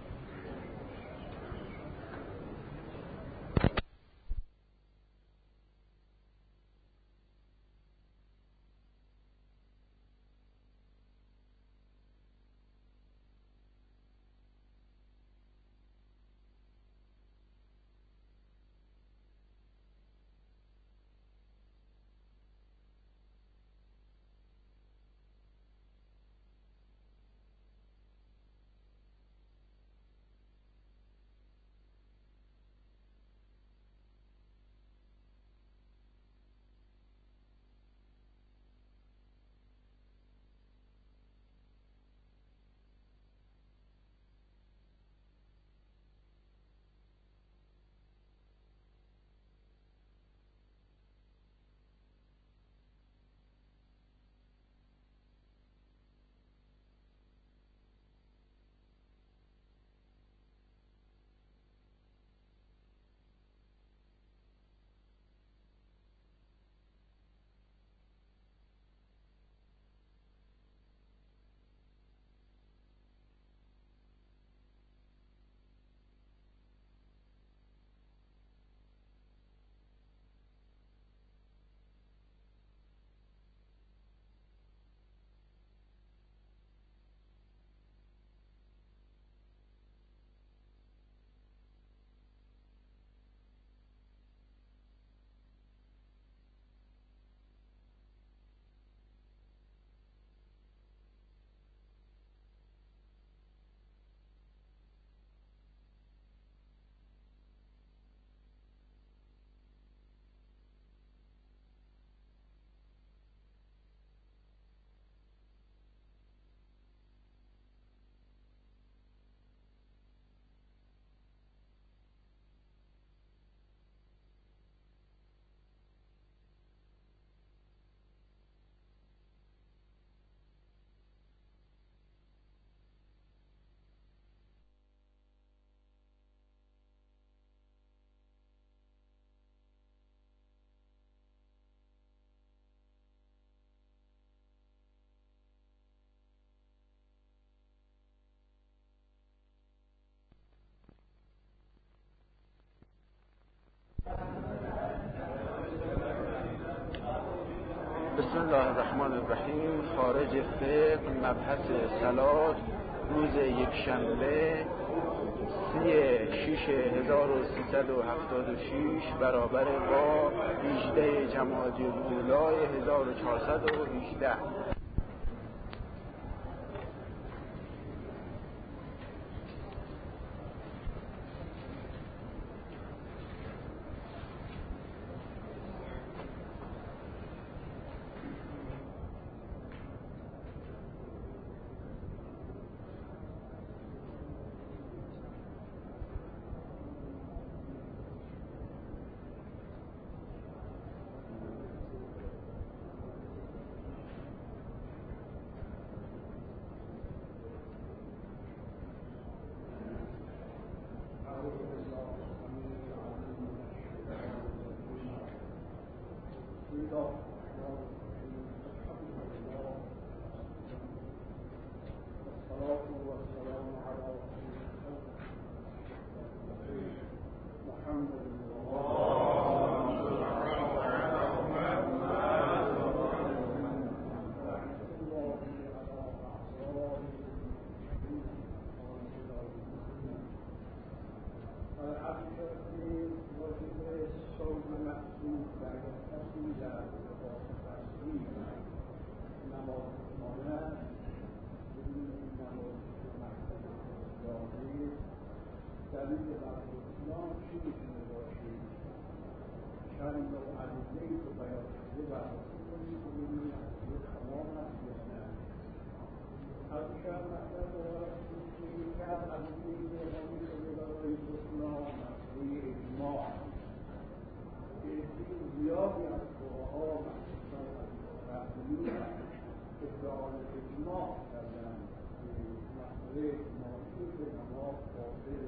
بسم الله الرحمن الرحیم. خارج فقه مبحث صلات روز یکشنبه 3/6/1376 برابر با 18 جمادی الاولی 1418. وقتی شد که واجب صوت محسوب در کسی در لباس تصویر نماز مانند بدون نماز محسوب ظاهر دلیل بر اسلام چی میتونه باشه؟ چند نوع عدیده‌ای که بیان شده بررسی کنید که ببینید عدیده تمام هست یا نه. از شاید مطلب مبارک بود که یکی از عدیده‌ای که اقامی شده برای اسلام مسئله اجماع که عده‌ای زیادی از فقها مخصوصا رحمانی ادعای اجماع کردند که مسئله اجماعی به نماز باطله.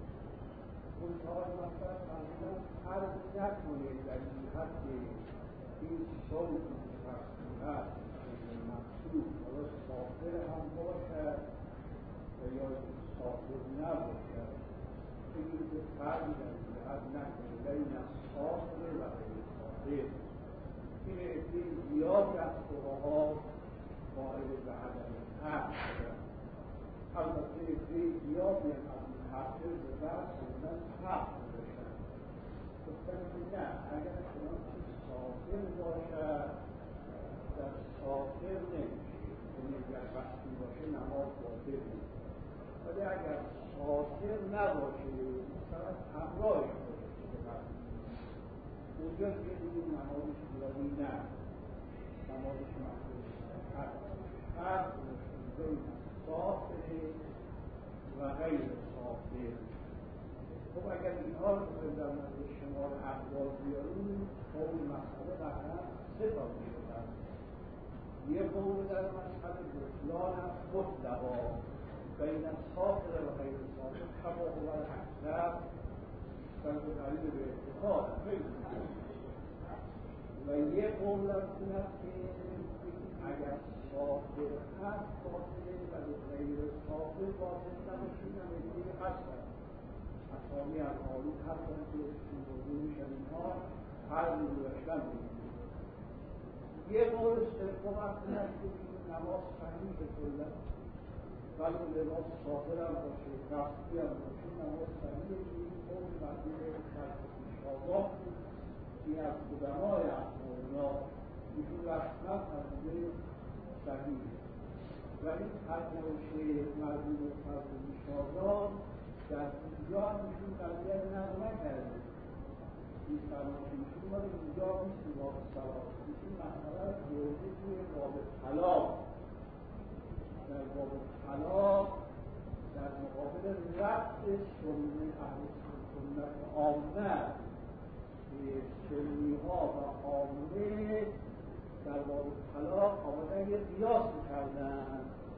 منتها مطلب فرمودن فرض نکنید در این حد که این صوت تصویر هست محسوب حالا ساطر هم باشد و یا ساطر نباشد این که فرض در این حد نکنید بین ساطر و غیر ساطر این عده زیادی از فقها قائل به عدم هست. البته عده زیادی از حافظ به بعد سندن حق باشد گفتن که نه اگر چنانچه ساطر باشد در ساطر نمیشه یعنی اگر وقتی باشه نماز باطل نیست ولی اگر ساطر نباشه مثلا همراهش باشه اونجا که دیگه نمازش زیادی نه نمازش محفوظ هر بین ساطر و غیر ساطر. خب اگر اینها رو در مورد شمار اقوال بیاریم قول مسئله قطعا سه تا میشدن. یه قول در مسئله بطلان است مطلقا بین ساطر و غیر ساطر کما هو الاکثر بل به دلیل به اتفاق خیلی و یه قول این است که اگر ساطر هست باطله و به غیر ساطر باطل نباشید هم دیگه هستن اصحابی الحالی هستن که این موضوع میشن اینها هر روی داشتن بگیرید. یه قول سوم این است که نماز صحیح کلا ولی لباس ساطر هم باشه رفتی هم باشه نماز صحیح این قول مردم خلق پیشوازا بود این از قدمای احمالنا ایشون رسما فرموده صحیح ولی فرمایش مردم خلق پیشوازا در اینجا ایشون قضیه نقل نکرده. این فرمایش ایشون مال اینجا نیست باب صلاح ایشون مسئله برده توی باب طلاق در باب طلاق در مقابل رفع سنت عامه سنی ها و عامه در باب طلاق آمدن یه قیاس کردن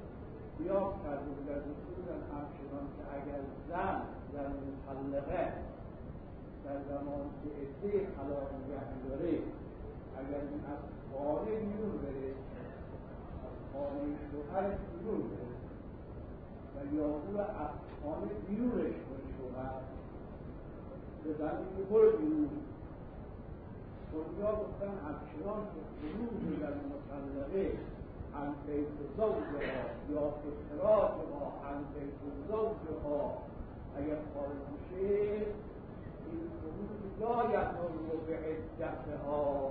در رسولن همچنان که اگر زن در مطلقه در زمان که عده طلاق نگه داره اگر این از خانه بیرون بره از خانه شوهرش بیرون بره و یا او از خانه بیرونش کنه شوهر به زنی که برو بیرون دنیا گفتن همچنان که خروج در مطلقه عن بیت زوجها یا اخراجها عن بیت زوجها اگر خارج میشه این خروج لا یضر بعدتها.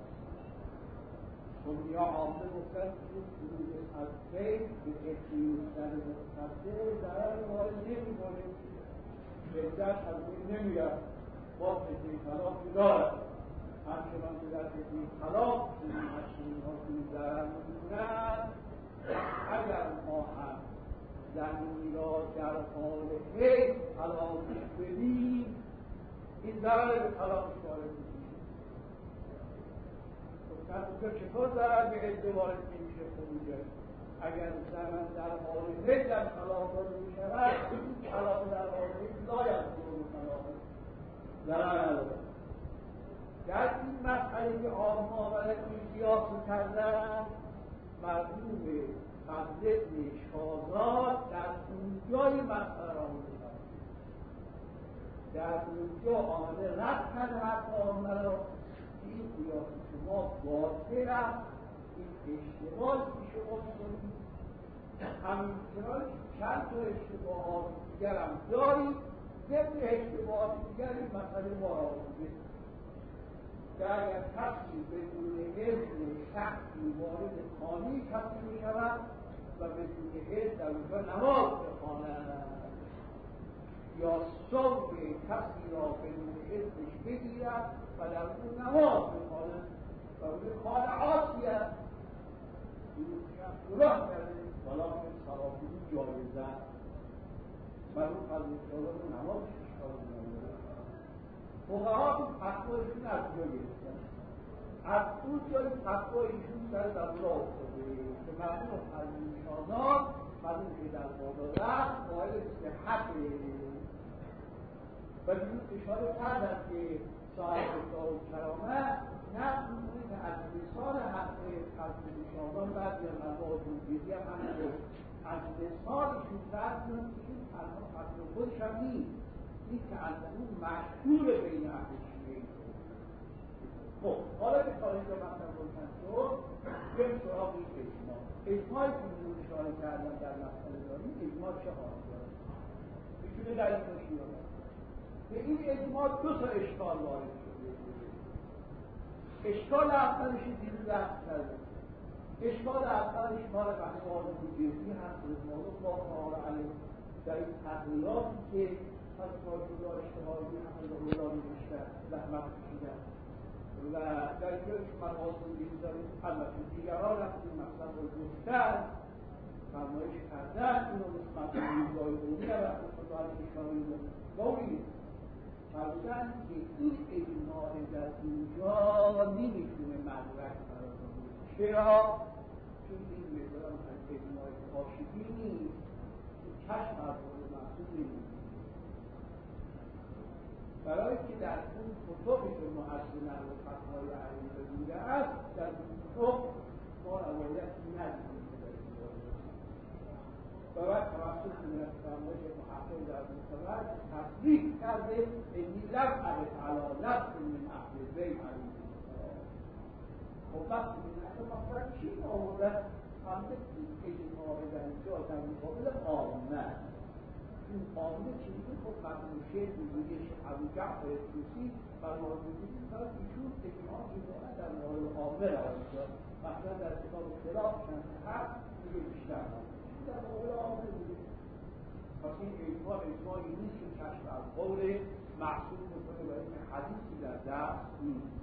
دنیا عامه گفتن که خروج از بیت به احتیاج مقدر ضرر وارد نمیکنه عدت از بین نمیاد باز عده طلاقی دارد همچنان که در عده طلاق این ها که ضرر نمیکنند اگر ما هم زنی را در حال حیض طلاقش بدیم این ضرر به طلاقش وارد میشه. گفتن چطور ضرر به عده وارد نمیشه خروجه اگر زن در حال حیض در طلاق داده میشود طلاق در حال حیض لاید طلاق ضرر نداره. در این مسئله که آنها برای این قیاس کردن مربوط به فضل شازاد در اونجای مسئله را می‌دونن در اونجا آمده رد کرده حتی آنها را این قیاس شما باطل است این اشتباه که شما می‌کنید همینطور چند تا اشتباهات دیگر هم دارید ضمن اشتباهات دیگر این مسئله مراقبه که اگر کسی بدون اذن شخصی وارد خانه کسی میشود و بدون اذن در اونجا نماز بخواند یا صبح کسی را بدون اذنش بگیرد و در اون نماز بخواند و اون کار عاصی است گناه کرده ولیکن صلاتون جایزه است و اون فضل نماز اشکال نداره. فقها این فتوایشون از جا گرفتن، از اون جای فتوایشون در راه افتاده که مردم فرمانشانان مردم که در بادارت قائل صحته و دیون اشاره کردن که صاحب اصلاح و کرامت نقل می‌کنه که از مثال حق فرمانشانان بعضی از مردم جزئی هم همین از مثالشون فرض کنن که این تنها فتوا خودش هم نیست، این که از اون مشهور بین اهل شیعه. خب حالا که تا اینجا مثلا روشن شد بریم سراغ این اجماعی که می‌تونیم اشاره کردن در مسئله داریم اجماع چه حالی داره میتونه در این تشکیل داره. به این اجماع دو تا اشکال وارد شده. اشکال اولش دیروز بحث کردیم. اشکال اولش مال مقصود جزئی هست رضوان الله تعالی علیه در این تغییراتی که از کارشده اشتهایی همه دولانی بیشتر زحمت کشیدن و در اینجا که مقاصد دیگه داریم البته دیگران هم این مقصد رو گفتن فرمایش کردن اینو مثل میزای بودی و خدای اشتهایی باوری فرمودن که این اجماع در اینجا نمیتونه مدرک قرار بگیره. چرا؟ چون این مثلا اجماع کاشفی نیست کشف از خود محصول نمیده برای که در اون کتبی که محصولن و فتوای علیه بوده است در اون کتب ما روایت ندیدیم و بعد توسط فرمایش محقق در مصور تصریح کرده اینی لم اعرف علی لفظ من اهل بیت علیه السلام. خب وقتی این اصلا مصور چی آوردن همه این اجماع در اینجا در مقابل عامه این عامه چیزی خب مقنوشه بزرگش ابو جعفر طوسی فرمانده می‌کرد ایشون اجماع در مورد عامه رواج داد. مثلا در کتاب خلاف چند هست دیگه بیشتر در مورد عامه بوده. پس این اجماعی نیست که کشف از قول محصول میکنه و این حدیثی در دست نیست.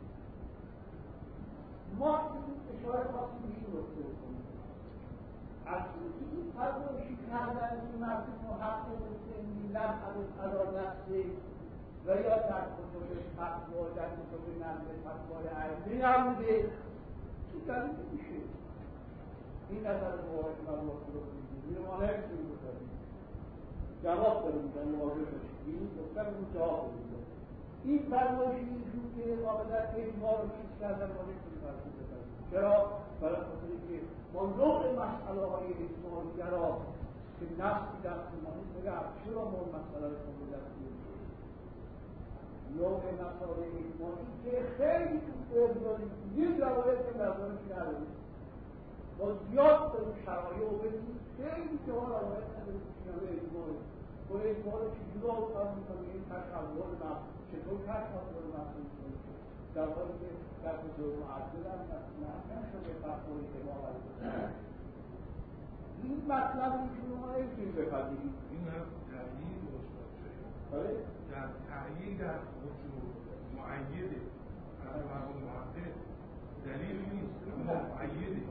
ما این اشاره خواستیم به این نکته بکنیم از این فرمایشی کردن این مرد محقق این لم علی نفسه و یا در کتب فتوا در کتب نقد فتوای ائمه نبوده چی دلیل نمیشه این نظر مورد مواقع رو میگیم ما نمیتونیم بکنیم جواب داریم در مواقع باشیم گفتم اون جواب داریم این فرمایشی ایشون که قابلت اجماع رو چیز کردن ما نمیتونیم فرمایش بکنیم چرا؟ برای خاطری که با نوع مسئله های اجماعی‌گرا که نفسی دست ما نیست بگم چرا ما مسئله رو کنیم دست نمیشه نوع مسئله اجماعی که خیلی خوب داریم یک روایت که مردانش نداریم با زیاد داریم شرایع رو بدیم خیلی که ها روایت نداریم که همه اجماعی با اجماع رو چجور رو فرم میکنیم این کشف اول چطور کشف اول محصول کنیم در حالی که در حضور معدل هم نشده فتوای امام علیه این مطلب که ما نمیتونیم بپذیریم این هم تغییر باشه در تغییر در خودشون معیده از مرمون محقق دلیل نیست اما معیده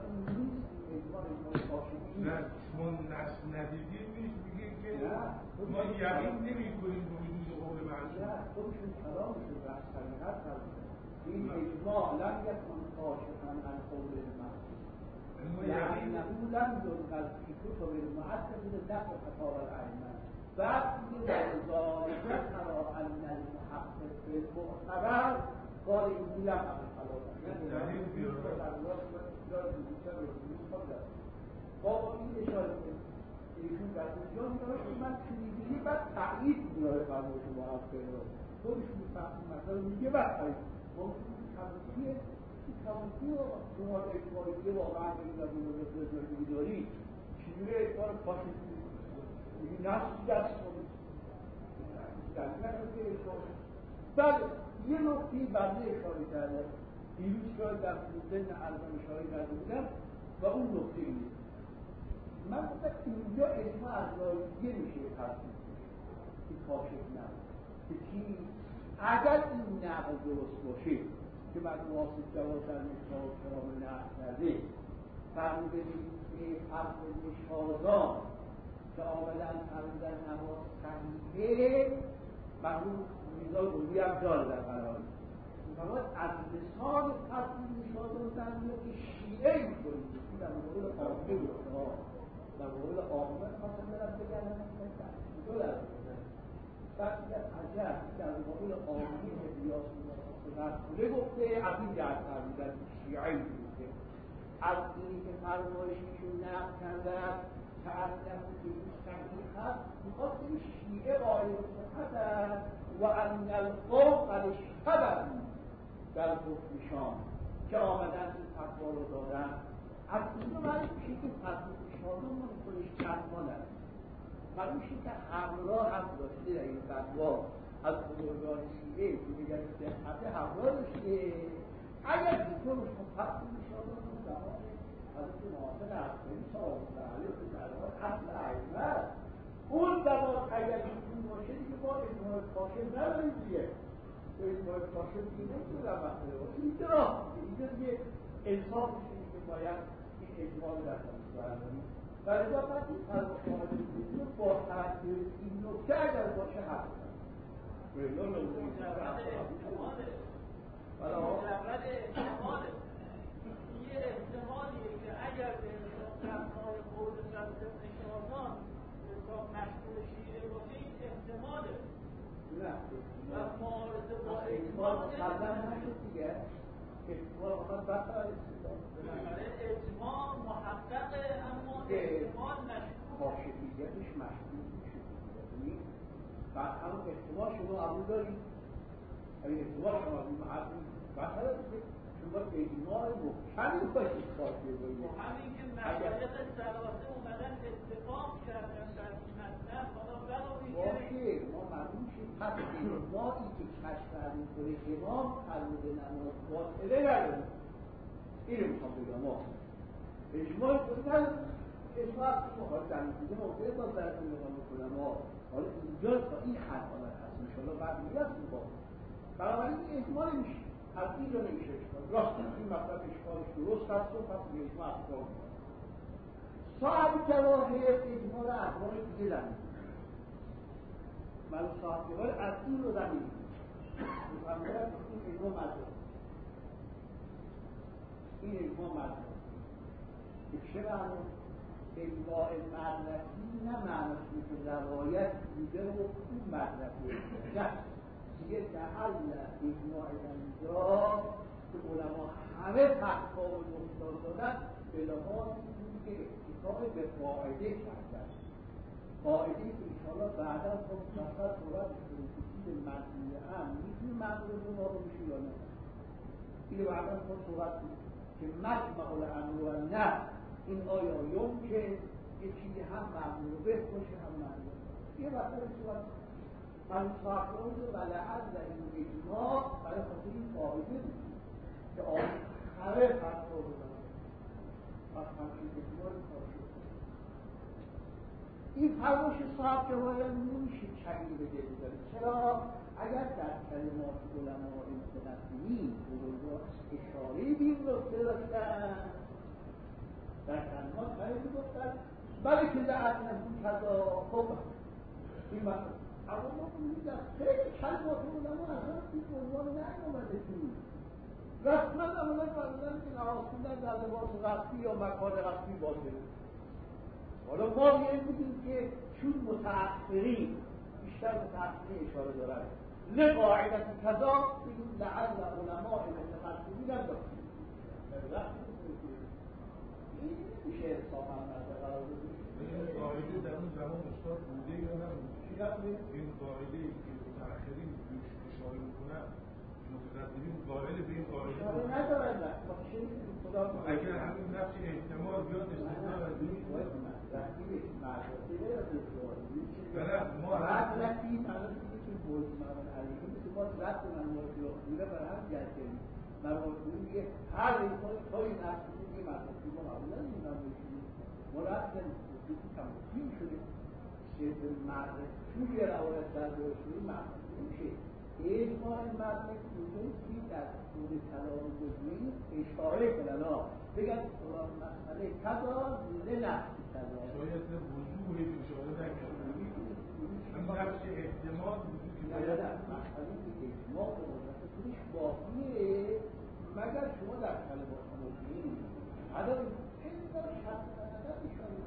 نه شما نفس ندیدید نیست میگه که ما یقین نمی کنیم به وجود قول معصوم خودشون کلامشون بحث طریقت هست این اجماع لم یکن کاشفا عن قول المعصوم لعنه لم ينقل في كتب المحققین نقل فتاوی الائمه بعد میگه ذالک ترى ان المحقق بالمعتبر قال اینی لم اقل با این اشاره ایشون در اونجا میاره که من چنیدی بعد تایید میاره فرمایش محقق رو خودشون میفهمیم مثلا میگه بعد تایید کامنتی و شما اجباریه واقعا بگید از اون رزرگی دارید چجوری اجبار پاشید میگه نفس دست کنید دلیل اشاره. بله یه نکته بنده اشاره کرده دیروز که در ضمن ارزم اشاره کرده بودم و اون نکته اینه من گفتم اینجا اجماع از رایگیه میشه تصمیم که کاشف نقل که چی؟ اگر این نقل درست باشه که مرحوم واصف جواد در مشکات کرام نقل کرده فرموده که فرق نشازان که آمدن فرمودن نماز صحیحه مرحوم میزای قلوی هم داره در قرار باید از لسان تصمیم نشازان در میاد که شیعه این کنید در مقابل آقمه گفته ها در مقابل آقمه خواستم برم بگردم دو در بعد عجب در مقابل آقمه بیاس رسوله گفته از این جهت فرمودن شیعه این گفته از اینی که فرمایششون نقل کردن که اصلا که این صحیح هست میخواد این شیعه قائل صحت و ان القوم قد اشتبهوا در حکمشان که آمدن این فتوا رو دادن از این رو معلوم میشه که فتوا شادان ما خودش فتوا نداره معلوم میشه که همراه هم داشته در این فتوا از بزرگان شیعه که میگن صحت همراه داشته اگر اینطور فتوا شادان رو زمان حضرت محمد عبدالله صلی الله علیه و سلم اصل ائمه اون زمان اگر این باشه دیگه ما اجماع کاشف نداریم دیگه اجماع کاشف دیگه نمیتونم مسئله باشه اینجا دیگه انصاف میشه که باید این اجماع رو در کنیم برنامه و لذا من این فرمایشات رو با تاثیر این نکته اگر باشه حق کنم مجرد احتماله یه احتمالیه که اگر به رفتار قول رفت نشازان تا مشغول شیعه باشه این احتماله و معارضه با احتمال نشد دیگه احتمال آمد بطر اجماع محققه اما احتمال مشغول کاشفیتش مشغول میشه بعد همون احتمال شما قبول دارید اگه احتمال شما قبول محققی بطر شما اجماع محکمی باشید کافیه باید همین که مشایخ سلاسه اومدن اتفاق کردن در این مطلب حالا بلایی باشه ما معلوم شد پس اجماعی که کشف کردیم کنه امام فرمود نماز باطله نداریم اینو میخوام بگم ما اجماعی کنه نداریم اجماع حالا در نتیجه موقعی باز براتون نگاه میکنم حالا اینجا تا این خط آمد هست انشاءالله بعد میرسیم با بنابراین اجماع میشه از اینجا نمیشه اشکال راست این مطلب اشکالش درست هست و پس به اجماع اصلا صاحب جواهر اجماع را اقوال دیگه زمین من صاحب جواهر از این رو زمین مفهمدارم این اجماع مدرد این اجماع مدرد که چه معنی؟ اجماع مدرکی نه معنی که روایت بوده و اون مدرکی نه دیگه دهل اجماع اینجا که علما همه فتوا و نقطار دادن به لحاظ این که اتفاق به قاعده کردن قاعده که انشاءالله بعدا خب مفصل صورت کنیم که چیز مجموعه هم میتونه مجموعه به ما رو میشه یا نه اینو بعدا خب صورت کنیم که مجمع الامر و نه این آیا که یه چیزی هم مجموعه به باشه هم مجموعه یه مطلب صورت من صاحبان و لحظ در این اجماع برای خاطر این قاعده بود که همه فتوا بودن از همچین اجماع کار شد این فرمایش صاحب جواهر نمیشه چنگی به دل بذاره چرا؟ اگر در کلمات علماء متقدمین بزرگوار اشاره به این نکته داشتن در کلمات خیلی گفتن بله که لعنتهم کذا خب این مطلب اما ما کنید در خیلی کلمات علماء اصلا این عنوان نیامده توی رسما عملا فرمودن که نماز خوندن در لباس رسمی یا مکان رسمی باشه حالا ما میگیم بودیم که چون متأخرین بیشتر متأخرین اشاره دارن لقاعدت کذا بگیم لعل علماء متقدمین هم داشتیم این میشه انصافا نظر قرار بودیم این قاعده در اون زمان استاد بوده یا نبوده؟ این قاعده که متأخرین روش اشاره میکنن متقدمین قائل به این قاعده ندارن اگر همین نفس احتمال بیاد استثناء از این رفتی مدرسه ما موضوع مرمان علیه مثل ما رد من موضوع خوره برای هم گرده مرمان خوره میگه هر انسان توی نفسی میگه مرمان خوره قبول نداریم من باشیم ما رد نمیشه تماکین شده شد مرد توی روایت در باشوری مرمان میشه اجماع مرد کوزوسی در خود کلام گزمین اشاره کنن بگن قرآن مسئله کذا لنفسی کذا شاید وضوح اشاره نکنن نفس احتمال مسئله اجماع قدرت خودش باقیه مگر شما در کلمات مبین حالا این دار شخص نظر اشاره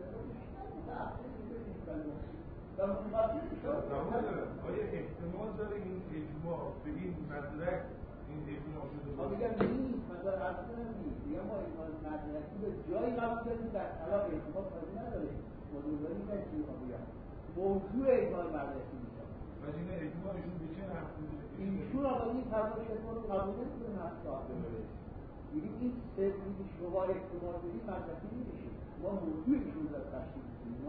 در مقابل آیا احتمال داره این اجماع به این مدرک این اجماع شده ما میگم نیست مثلا اصلا نیست میگم ما ایمان مدرکی به جایی قبول داریم در طلاق احتمال کاری نداره موضوعی که چی میگم موضوع ایمان مدرکی میشه و این اجماعشون به چه نحوی ایشون آقا این فرمایش رو قبول نمی‌کنه حتی یعنی این سری شما احتمال بدید مدرکی نمیشه ما موضوعشون رو تشکیل می‌کنیم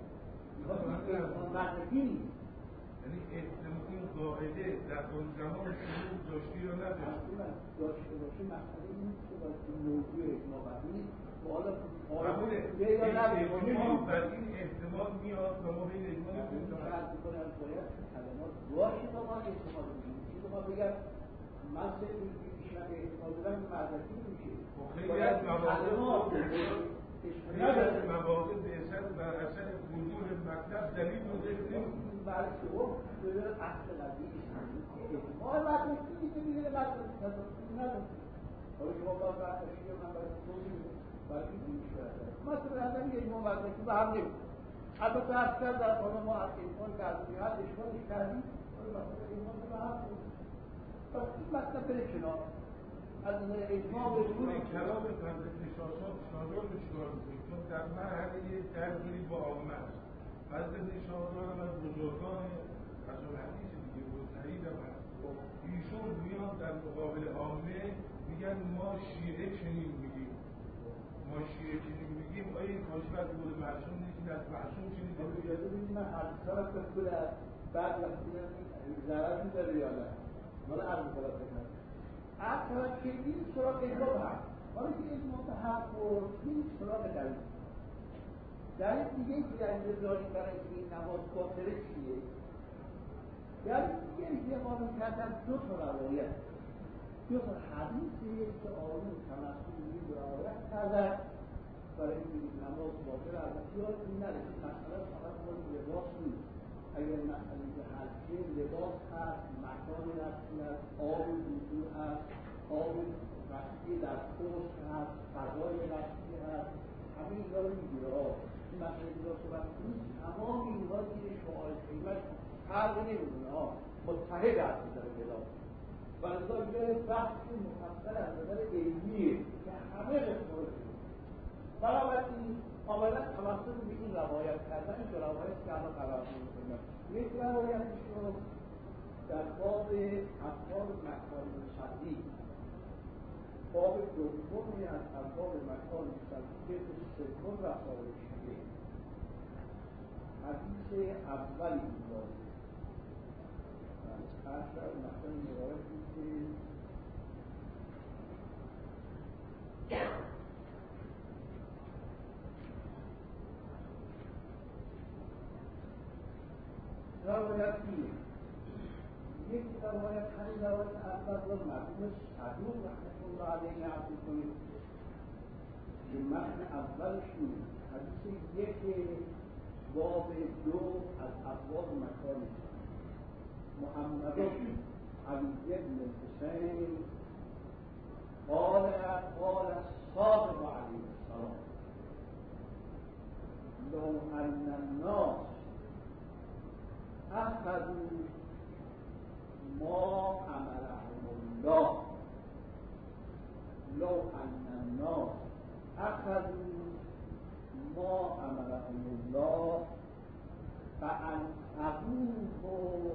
مدرکی نیست یعنی این قاعده در اون زمان شروع داشتی یا نداشتی؟ داشته باشه مسئله نیست که باید این موضوع اجماع بدید و حالا قبوله اجماع بر این احتمال میاد و ما به این اجماع شرط میکنم باید کلمات باشه تا ما احتمال بگیم چیز ما بگم من سری بیشتر احتمال بدم مدرکی نمیشه خیلی از مواقع به بر اثر وجود مطلب دلیل مدرک برای شما ببینید اصل قضیه احتمال مدرکی میشه میگه مدرکی نداره حالا شما باید مدرکی رو من باید توضیح برای این بیشتر مثلا هم یه ما مدرکی به هم نمید البته اصلا در خانه ما از ایمان کردیم هر اشکالش کردیم مثلا ایمان به هم پس این مطلب بره کنار از اجماع به اصول کلام حضرت نشاطات شادان رو چیکار می‌کنید؟ چون در مرحله درگیری با عامه است. حضرت نشاطات هم از بزرگان اصول حدیث دیگه بزرگترین هم هست. ایشون میان در مقابل عامه میگن ما شیعه چنین میگیم. ما شیعه چنین میگیم آیا این کاشی از بود معصوم نیست این از معصوم چنین میگیم؟ اجازه بدید من حدیثا را بخونه بعد وقتی ضرری داره یا نه؟ مالا عرض کنم اصلا که این سراغ اجماع هم حالا که اجماع به حق برد این سراغ دلیل دلیل دیگه که در اینجا داریم برای که این نماز باطله چیه؟ دلیل دیگه که ما میکردن دو تا روایت دو تا حدیثه که آقایون تمثیل این روایت کردن برای این نماز باطله البته یادتون نره این مسئله فقط مال لباس نیست اگر مسئله که حلقه لباس هست مکان رفتی هست آب وضو هست آب رفتی در پشت هست فضای رفتی هست همه اینها رو میگیره این مسئله که داشته باید نیست تمام اینها زیر شعار قیمت فرق نمیدونه متحد هست در بلا و از اینجا بحث مفصل از نظر علمیه که همه قسمت بنابراین آمدن توسط به این روایت کردن که روایت که الان قرار می‌کنم یک روایتش رو در باب ابواب مکان مصدی باب دومی از ابواب مکان مصدی به سوم رسائل شیعه حدیث اولی این باب اصلا مثلا روایتی که روایتی یک روایت همین روایت اول رو مرحوم صدوق رحمت الله علیه نقل می‌کنید که متن اولش نیست حدیث یک باب دو از ابواب مکان محمد علی بن الحسین قال الصادق علیه السلام لو ان الناس اخذوا ما امرهم الله لو ان الناس اخذوا ما امرهم الله فانفقوه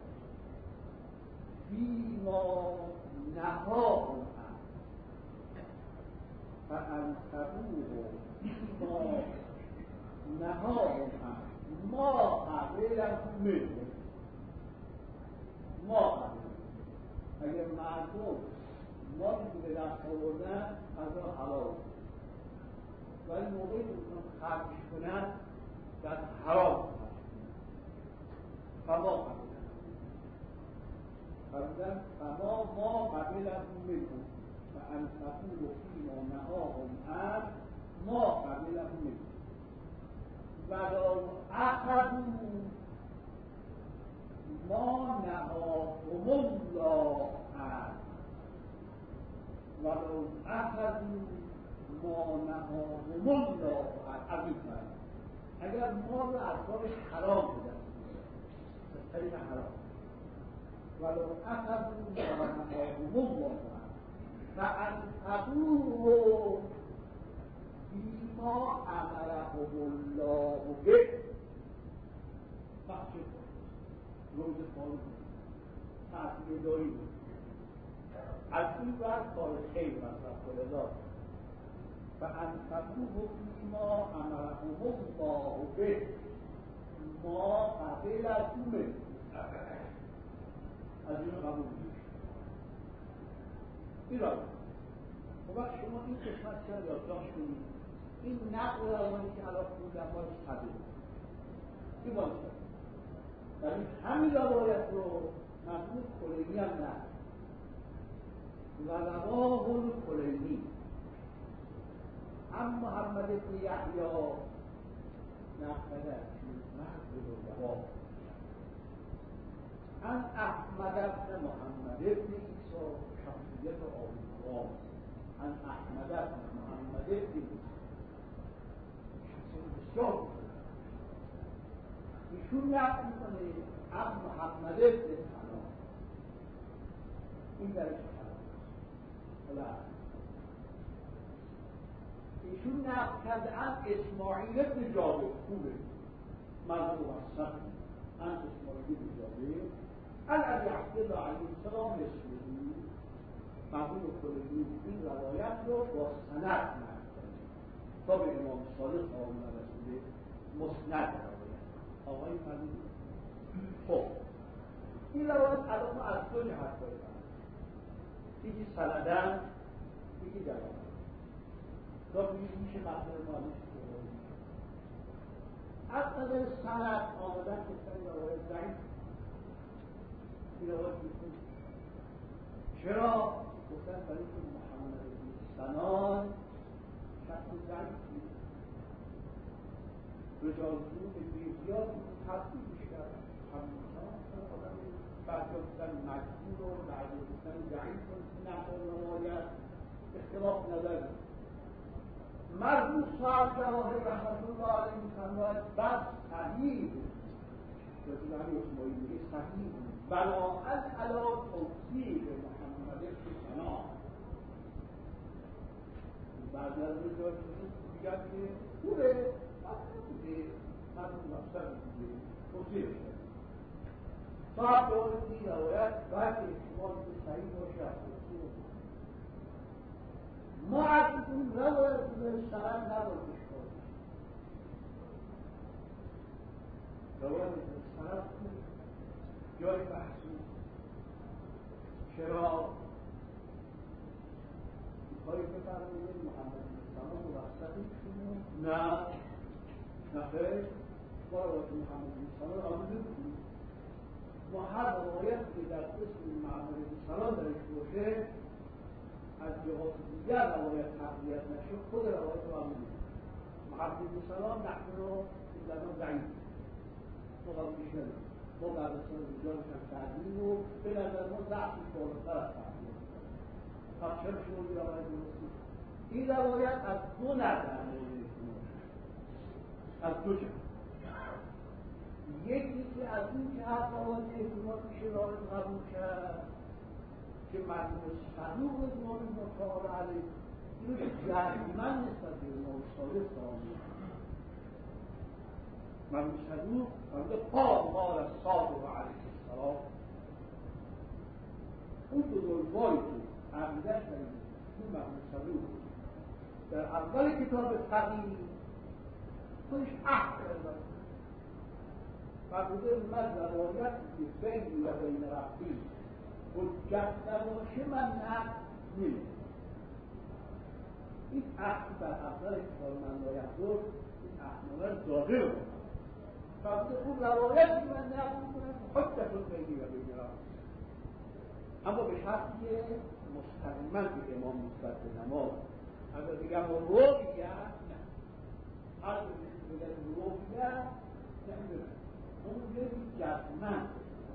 فيما نهاهم عنه فانفقوه فيما نهاهم عنه ما قبله منه ما قبول. اگر مردم مالی که به دست آوردن از را حلال، ولی موقعی که خرجش کنن در حرام فما قبولن فما قبلهم منهم و انفقوا فیما نهاهم عنه ما قبلهم منهم ولو اخذوا ما نهاهم الله عنه ولو اخذوا ما نهاهم الله عنه. اگر ما رو از بابش حرام بدن به طریق حرام ولو اخذوا ما نهاهم الله عنه فانفقوه فیما امرهم الله به بخشش روز فارغ تأثیر داری بود از این بر کار خیر مصرف کنه فانفقوه فیما امرهم الله به ما قبل از اومه از این قبول میشه این را وقت شما این قسمت چرا یادداشت کنید این نقل روانی که الان خوندم باید تبدیل این باید در این همین روایت رو مضمون کلینی هم نه و رواه کلینی هم محمد بن یحیی نقل مرد و رواه ان احمد بن محمد بن عیسی شخصیت آبی ان احمد بن محمد بن عیسی شخصیت بسیار ایشون نقل میکنه هم محمد بن سلام این درش حالا ایشون نقل کرده هم اسماعیل بن جابر خوبه مرد وسط هم اسماعیل بن جابر الذي عبدالله علیه السلام اسمه مقبول کلینی این روایت رو با سند نقل کرده تا به امام صادق آمد رسوله مسند روایت آقای فرمود خب این روایت الان ما از دو جهت داریم یکی سندن یکی جواب تا میشه مقبول مالیش از نظر سند آمدن که این روایت ضعیف این روایت میکنه چرا؟ گفتن برای که محمد بن سنان شخص ضعیفی رجالتون به زیاد تبدیلش کردن همینسان آدم بعضی گفتن مجبور و بعضی گفتن ضعیف و نقل روایت اختلاف نظر مرحوم صاحب جواهر رحمت الله علیه می‌فرماید بس صحیح رسول الله اسماعیل میگه صحیح بناءً علی توصیف محمد بن سنان بعضی از رجالتون میگن که خوبه بوده مرحوم مقصد بوده توصیفش کرد صاحب جواهر این روایت بعد احتمال که صحیح باشه ما از این روایت به سرم نباید کنیم روایت به سرم جای بحثی چرا کاری که فرموده محمد اسلام موثقی شده نه خیر ما روایت محمد اسلام آمده بودیم ما هر روایت که در اسم محمد اسلام درش باشه از جهات دیگر روایت تقویت نشد خود روایت رو هم میدید محمد سلام نحن رو در ما ضعیف ما قبولش نداریم ما در رسال رجالش هم تعدیم و به نظر ما ضعفی بالاتر از تقویت پس چرا شما این روایت درستی؟ این روایت از دو نظر از دو جهت یکی که از این که هر روایت احتمال میشه راه قبول کرد که مرحوم صدوق رضوان الله تعالی علیه اینو که جرمن نسبت به امام صادق تعالی مرحوم صدوق فرموده قال الصادق علیه السلام اون بزرگواری که عقیده‌اش اون مرحوم صدوق در اول کتاب فقیه خودش عهد کرده فرموده من روایت که بین و بین ربی حجت نباشه من نقل نمی‌کنم. این عقل در اول کارمند یحضر این احنامه داده رو فرموده اون روایت که من نقل می‌کنم حجت بین و بین ربی، اما به شرطی که مستقیما به امام نسبت به نماز. اگر بگم رویت نه، هر بگم رویت نمیدونم اون جایی جزمند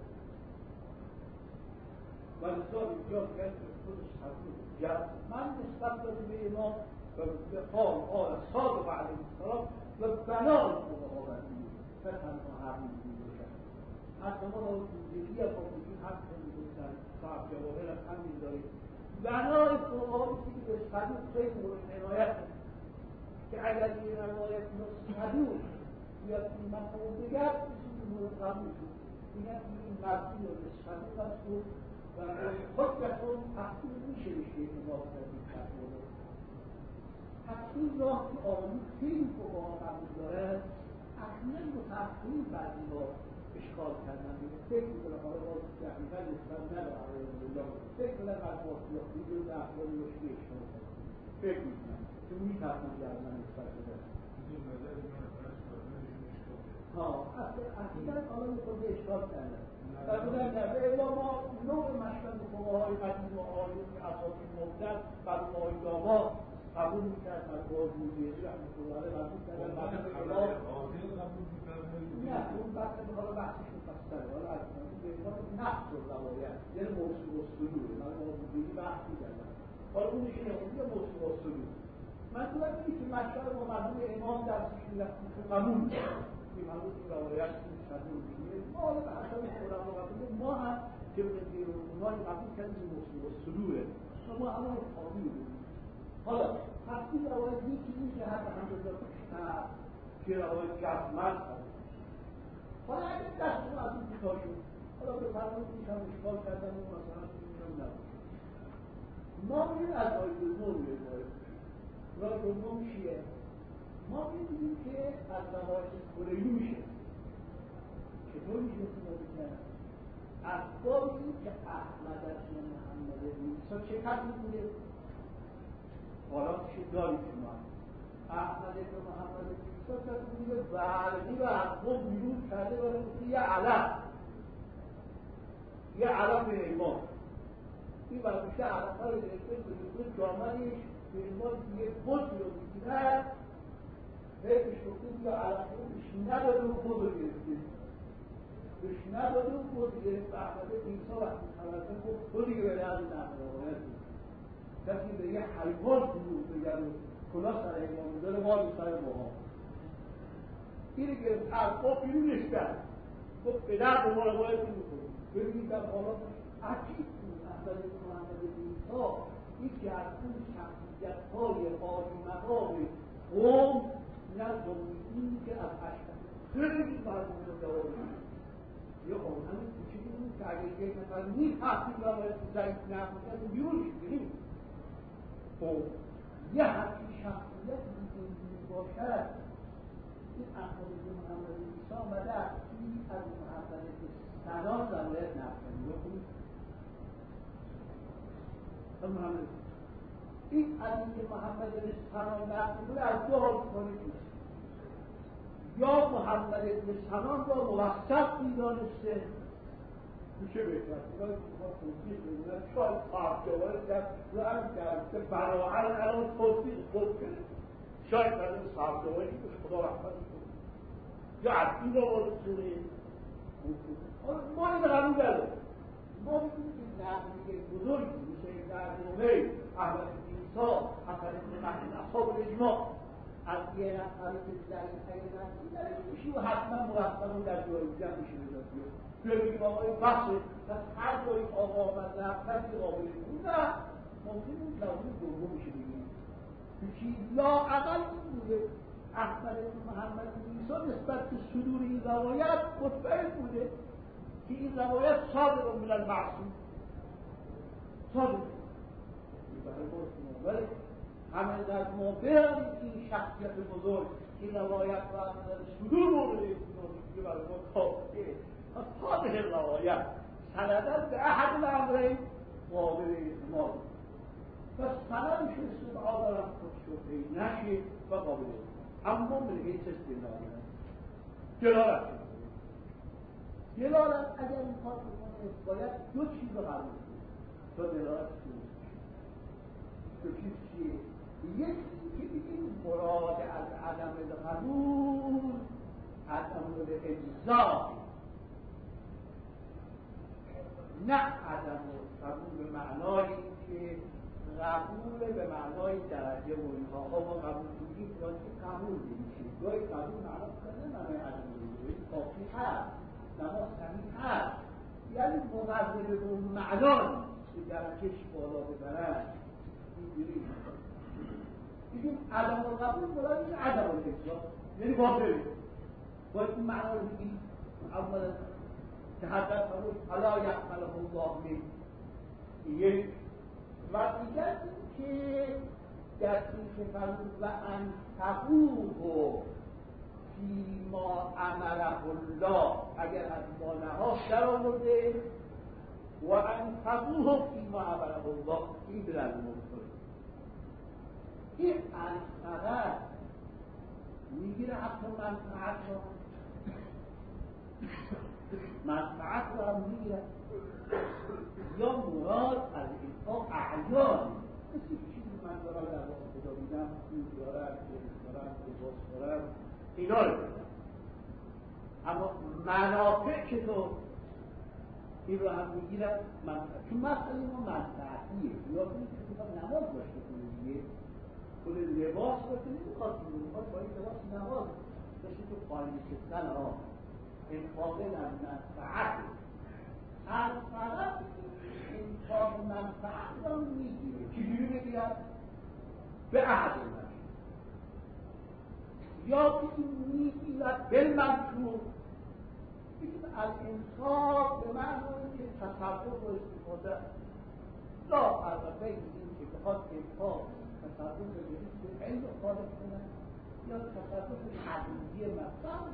و نصاب اینجا بگم که خودش حضور جزمند نسبت داده به امام و به حال صادق علیه السلام و بنای فقها بدید نه تنها حرمی میگوشن. حتی ما را زندگی یا بابایی حق میگوشن صاحب جواهر هم همین داریم بنای فقها که به صدوق خیلی مورد عنایت که اگر این روایت صدوق یا این مفهوم دیگر چیزی مورد قبول شد میگن این مبنی رو به صدوق است و خود بخون تحصیل میشه بشه امام صدیق تحصیل تحصیل راه که آقایی خیلی فقها قبول دارد اصلا متأخرین بعضی با اشکال کردن فکر میکنه حالا باز دقیقا نسبت نداره فکر کنه از واقعیاتی رو در احوال رشدی اشکال کنه فکر میکنم که میترسم در من نسبت بده اصلا حالا میخواد اشکال کردن در بودن کرده الا ما نوع مشکل فقهای قدیم و آیون که اساسی مبدل بر آیون داما قبول میکرد در باز موزیدی رحمت الله علیه قبول کردن نه اون بحث حالا بحثش مفصله حالا از به عنوان نقص روایت یعنی موضوع و صدوره من موضوعی بحث میکردم حالا اونش اینه اون موضوع و صدور منظورم اینه که مشکل با مردم امام درسش میرفتیم که قبول این مردم این روایت این صدور میگه ما حالا به اصلا خودم رو قبول ما هم که به دیر و اونایی قبول کردیم موضوع و صدوره ما همون قابل بودیم حالا حتی روایت یکی این که حتی هم بزرگ که روایت جزمند هست حالا اگه دستون از این کوتاه شد حالا به فرمایید میشم اشکال کردن و مثلا میشم نبود ما میریم از رای دوم میریم رای دوم چیه؟ ما میدونیم که از روایت کلیلی میشه چطور میشه استفاده کرد؟ اخباری که احمد ابن محمد بن عیسی چه کسی بوده؟ حالا چه داریم شما احمد ابن محمد بن عیسی کسی بوده برقی و اخبار بیرون کرده و یه علم به ایمان این برمیشه علم ها رو درسته به جامعهش به ایمان یه بطی رو میگیرد حیفش بکنید یا علم بهش نداده و بود رو گرفته بهش نداده و بود گرفت احمد ابن عیسی وقتی خبرده گفت تو دیگه به درد نمی‌خوره کسی به یه حیوان بزرگ بگر و کلا سر ایمان داره مال سر ماها اینه که اصلا بیرونش کرد گفت به درد ما رو باید میکنه ببینید در حالا عجیب بود احمد ابن محمد بن عیسی یکی از اون شخصیت‌های عالی مقام قوم نزد این که از اشرف خیلی مردم رو داره یه آدم کوچیکی بود که اگه یک نفر می‌فهمید روایت ضعیف نقل می‌کرد بیرونش می‌گیریم خب یه همچین شخصیتی که اینجوری باشد این احمد بن محمد بن عیسی آمده از محمد بن سنان روایت نقل می‌کنه محمد این از اینکه محمد بن سنان نقل می‌کنه از دو حال کنید یا محمد بن سنان را موثق می‌دانسته میشه بهتر باید توضیح بدونم شاید صاحب کرد رو هم کرد که براعن الان توضیح خود کرد شاید از این صاحب جواری که خدا رحمت کنه یا از این را وارد کنه ما این قبول داره ما میگیم که نحویه بزرگی میشه در نومه احمد بن عیسی حسن بن مهدی اصحاب الاجماع از یه نفری که در این حیل نفسی داره میشه و حتما مرتبا در جایی جمع میشه بزرگی بگیم آقای بخشه پس هر جایی آقا آمد نفسی قابل بود نه ممکن اون لازم دوم میشه بگیم بچی لا اقل این بوده احمد بن محمد بن عیسی نسبت به صدور این روایت مطمئن بوده که این روایت صادق من المعصوم صادق برای باز ولی همه در ما برمید این شخصیت بزرگ این روایت رو از نظر صدور مورد احتمالی برای ما کافیه از هذه الروایت سندن به احد الامرین قابل احتمال و سندش استدعا دارم خود شده نشه و قابل احتمال اما من حیث دلالت دلالت اگر این کار بکنه باید دو چیز رو قرار کنه تا دلالت کنه دو چیز چیه؟ یکی که بگیم مراد از عدم قبول عدم اجزا نه عدم قبول به معنای که قبول به معنای درجه و اینها ما قبول بگیم یا که قبول بگیم گاهی قبول معنا کنه معنای عدم قبول کافی هست نماز صحیح هست یعنی مقابل به اون معنای که درجهش بالا ببرن اینجوری بگیم عدم قبول مراد این عدم اجزا یعنی باطل باید این معنا رو بگیم اولا که حضرت فرمود الا یقبله الله من یک و دیگر این که در این که فرمود و انفقوه فیما امره الله اگر از ما نهاش در آورده و انفقوه فیما امره الله این در مورد این انفقه میگیره حتی منفعت رو منفعت رو هم میگیره یا مراد از اینها اعیان مثل چیزی من دارم در واقع خدا بیدم پول دارم لباس دارم اینا رو بدم اما منافع که تو این رو هم میگیرن چون مسئله ما منفعتیه یا کنید که میخواد نماز باشه کنید دیگه خود لباس باشه نمیخواد با این لباس نماز داشتی تو خالی شستن ها انفاق منفعت فقط انفاق منفعت رو میگیره چجوری بگیرد؟ به عهد من یا بگیم میگیرد بالمنصور بگیم الانفاق به معنی که تصرف و استفاده لا فرق بین این که بخواد انفاق تصرف رو بگیرد به علم خالق کنن یا تصرف حقیقی مطلب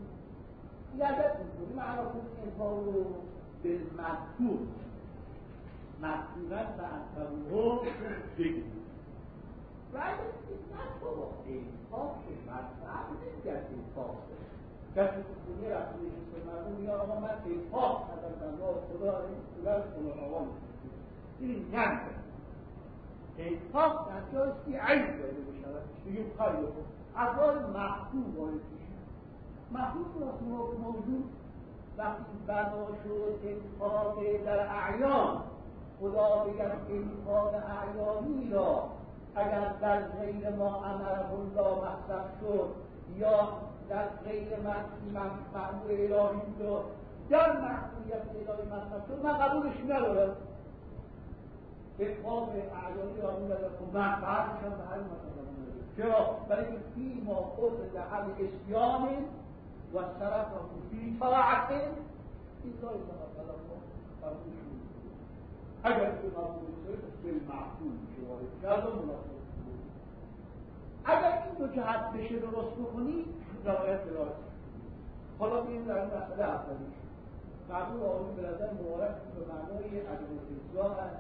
یادت میکنی معنا کنید انفاق رو بالمنصور مطلوبت و انفاق بگیرد ولی نه تو انفاق که منفعت نمیگرد انفاق کسی که خونه رفته نشست به مردم یا آقا من انفاق کردم الله خدا این خونه آقا میکنید این نمیده انفاق در جایستی عیب داده بشود بگیم کاری بکن افراد محبوب وارد میشه محبوب رسول موجود وقتی بنا شد انفاق در اعیان خدا بگم انفاق اعیانی را اگر در غیر ما امره الله مصرف شد یا در غیر معمول الهی شد در معمولیت الهی مصرف شد من قبولش ندارم انفاق اعیانی را میدارم خب من بعدشم به هر مطلب چرا؟ برای که فی ما خود لحل اسیان و صرف و فی طاعت این کاری مثلا ما قبول شد اگر که قبول شد به معقول میشه جلو مناسب اگر این دو جهت بشه درست بکنی روایت درست حالا بیم در این مسئله اولیش قبول آقای برادر مبارک به معنای عدم اجزا هست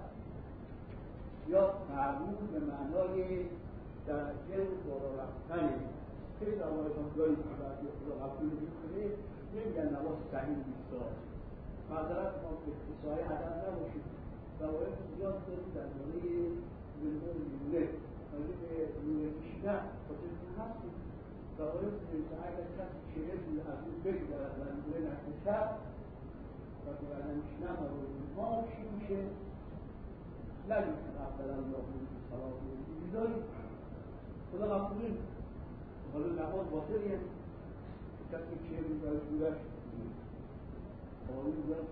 یا قبول به معنای درجه و بالا رفتن خیلی روایت هم گاهی که بعضی خدا قبول میکنه نمیگن نماز صحیح بیستار معذرت ما که اختصاری عدم نباشید روایت زیاد داریم در مورد زلمون نوره راجع به نوره کشیدن خاطرتون هستید روایت نویسه اگر کسی 40 روز از اون بگذرد و نوره نکشد و به بدنش نمارد ما چی میشه؟ نمیشه قبل الله و سلام بیداری خدا قبول نمیشه حالا نماز باطلی هم کسی 40 روز از نورش آقایی بودن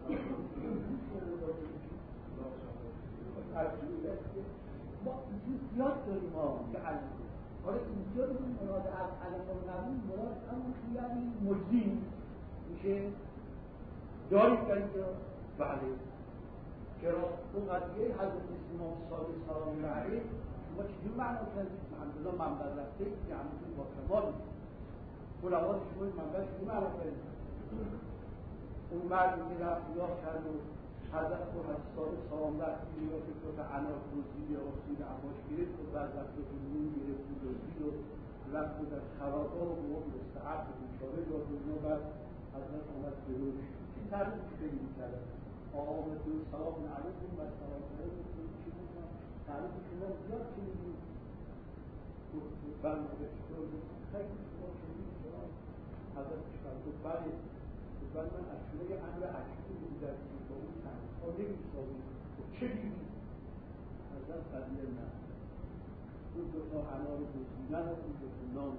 ما زیاد داریم که علم حالا اینجا بگیم مراد از علم و نبود مراد همون که یعنی مجزی میشه داریم در اینجا بله چرا اون قضیه حضرت امام صادق سلام الله علیه شما چجور معنا کردید؟ الحمدلله منبع رفته که همونطور با کمال علمات شما این منبع چجور معنا کردید؟ اون مردی که رفت نگاه کرد و حضرت سلام رفتی یا که تو عناق روزید یا اصول عباش گرفت و بعد رفت و نون گرفت و دزدید و رفت و در خرابا و موقع مستعب و بیچاره داد و اینا بعد حضرت آمد جلوش این تعریف خیلی می‌کرد آمد و سلام علیکم و سلام علیکم چی بودم تعریف شما زیاد چی می‌دید برموده چطور خیلی شما شدید شما حضرت شکر گفت بله ولی من اشوره امر عجیبی بودم که با اون تنها نمی‌سازم چه دیدی؟ حضرت قدیه نه اون دوتا انار بزیدن و اون دوتا نام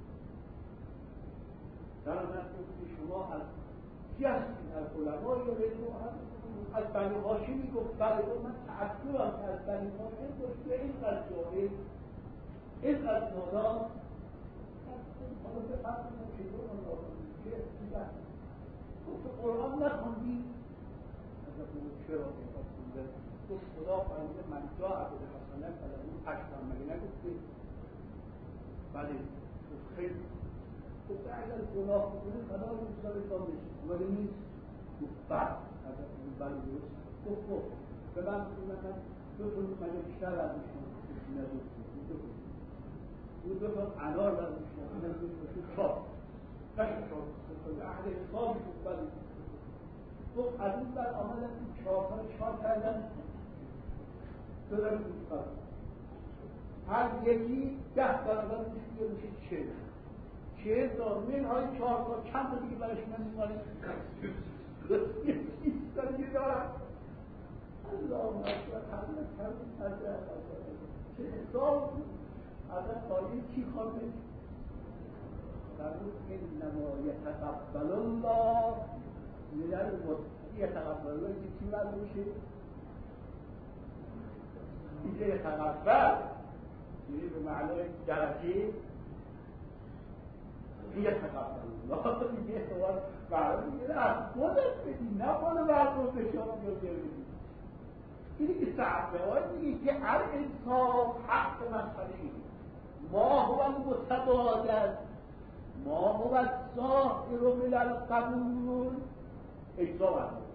در آمد که شما از کی هستید؟ از علمای یا غیر از بنی هاشمی گفت بله من تعجبم که از بنی هاشم گفت که اینقدر جاهل اینقدر نادان حالا به فرق من چطور من نادان چه گفت قرآن نخوندی؟ حضرت اون چرا خوندن؟ گفت خدا فرموده من جا عبد حسنه فلانی اشتم مگه نگفته؟ بله گفت خیلی گفت اگر گناه بکنه خدا رو بزرگتان بشید ولی نیست؟ گفت بله حضرت اون بله درست گفت به من دو تا من بیشتر برداشتم اون دو تا انار برداشتم اون دو تا نشد اهل اسلام شد ولی گفت از این بر آمدن این چهارها رو چهار کردن دارن میکنن هر یکی 10 برابر میشه 40 تا منهای 4 تا چند تا دیگه برش نمیمونه دارن یه دارن الله اکبر حضرت کردن چه حساب حضرت آیه چی خوانده فرمود انما یتقبل الله من المتقین یتقبل الله اینجا چی معلوم میشه؟ اینجا یتقبل یعنی به معنای درجه یتقبل الله اینجا احتوال معلوم میگه از خودت بدی نه بالا مردم به شما بگردید اینی که صحبه های میگه که هر انسان حق مسئله ما هو المتبادل ما هو الظاهر من القبول اجزا ورده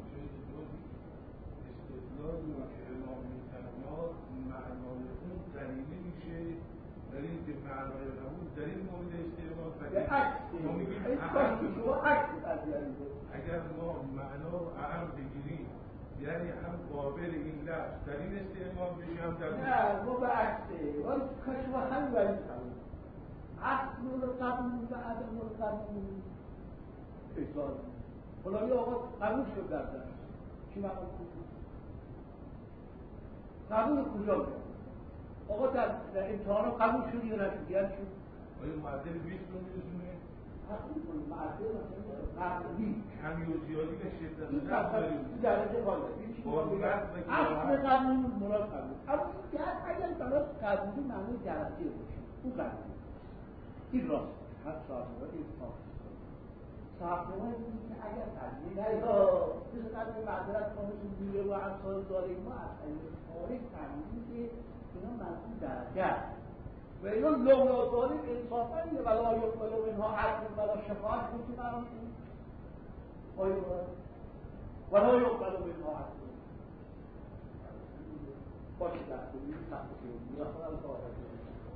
استدلال و اعلام کلمات معنای اون دلیلی میشه دلیل که معنای قبول دلیل مورد استعمال به عکس شما عکس اگر ما معنا رو اهم بگیریم یعنی هم قابل این لفظ دلیل استعمال بشه هم دلیل نه ما به عکسه ولی شما همین برید اصل قبول و عدم قبول اجزا فلانی آقا قبول شد در درس چی مقام قبول کجا بود؟ آقا در امتحانا قبول شد یا نشد یعنی شد؟ آیا معدل 20 رو میرسونه؟ قبول کنید معدل قبولی کمی و زیادی به شدت این درجه قابل اصل قبول مراد قبول اگر برای قبولی معنی درجه باشه او قبول این راست هر صاحبه این صاحبه میگه که اگر قبلی نیا مثل قبل معذرت خانهشون میره و امثال داره ما از تاریخ فهمیدیم که اینا منظور درجه و اینا لولا داریم انصافا یه ولا یقبلو اینها عدل ولا شفاعت کنتون برام کنید آیا ولا یقبلو اینها عدل باشه در کنید سخت کنید یا خودم خواهد کنید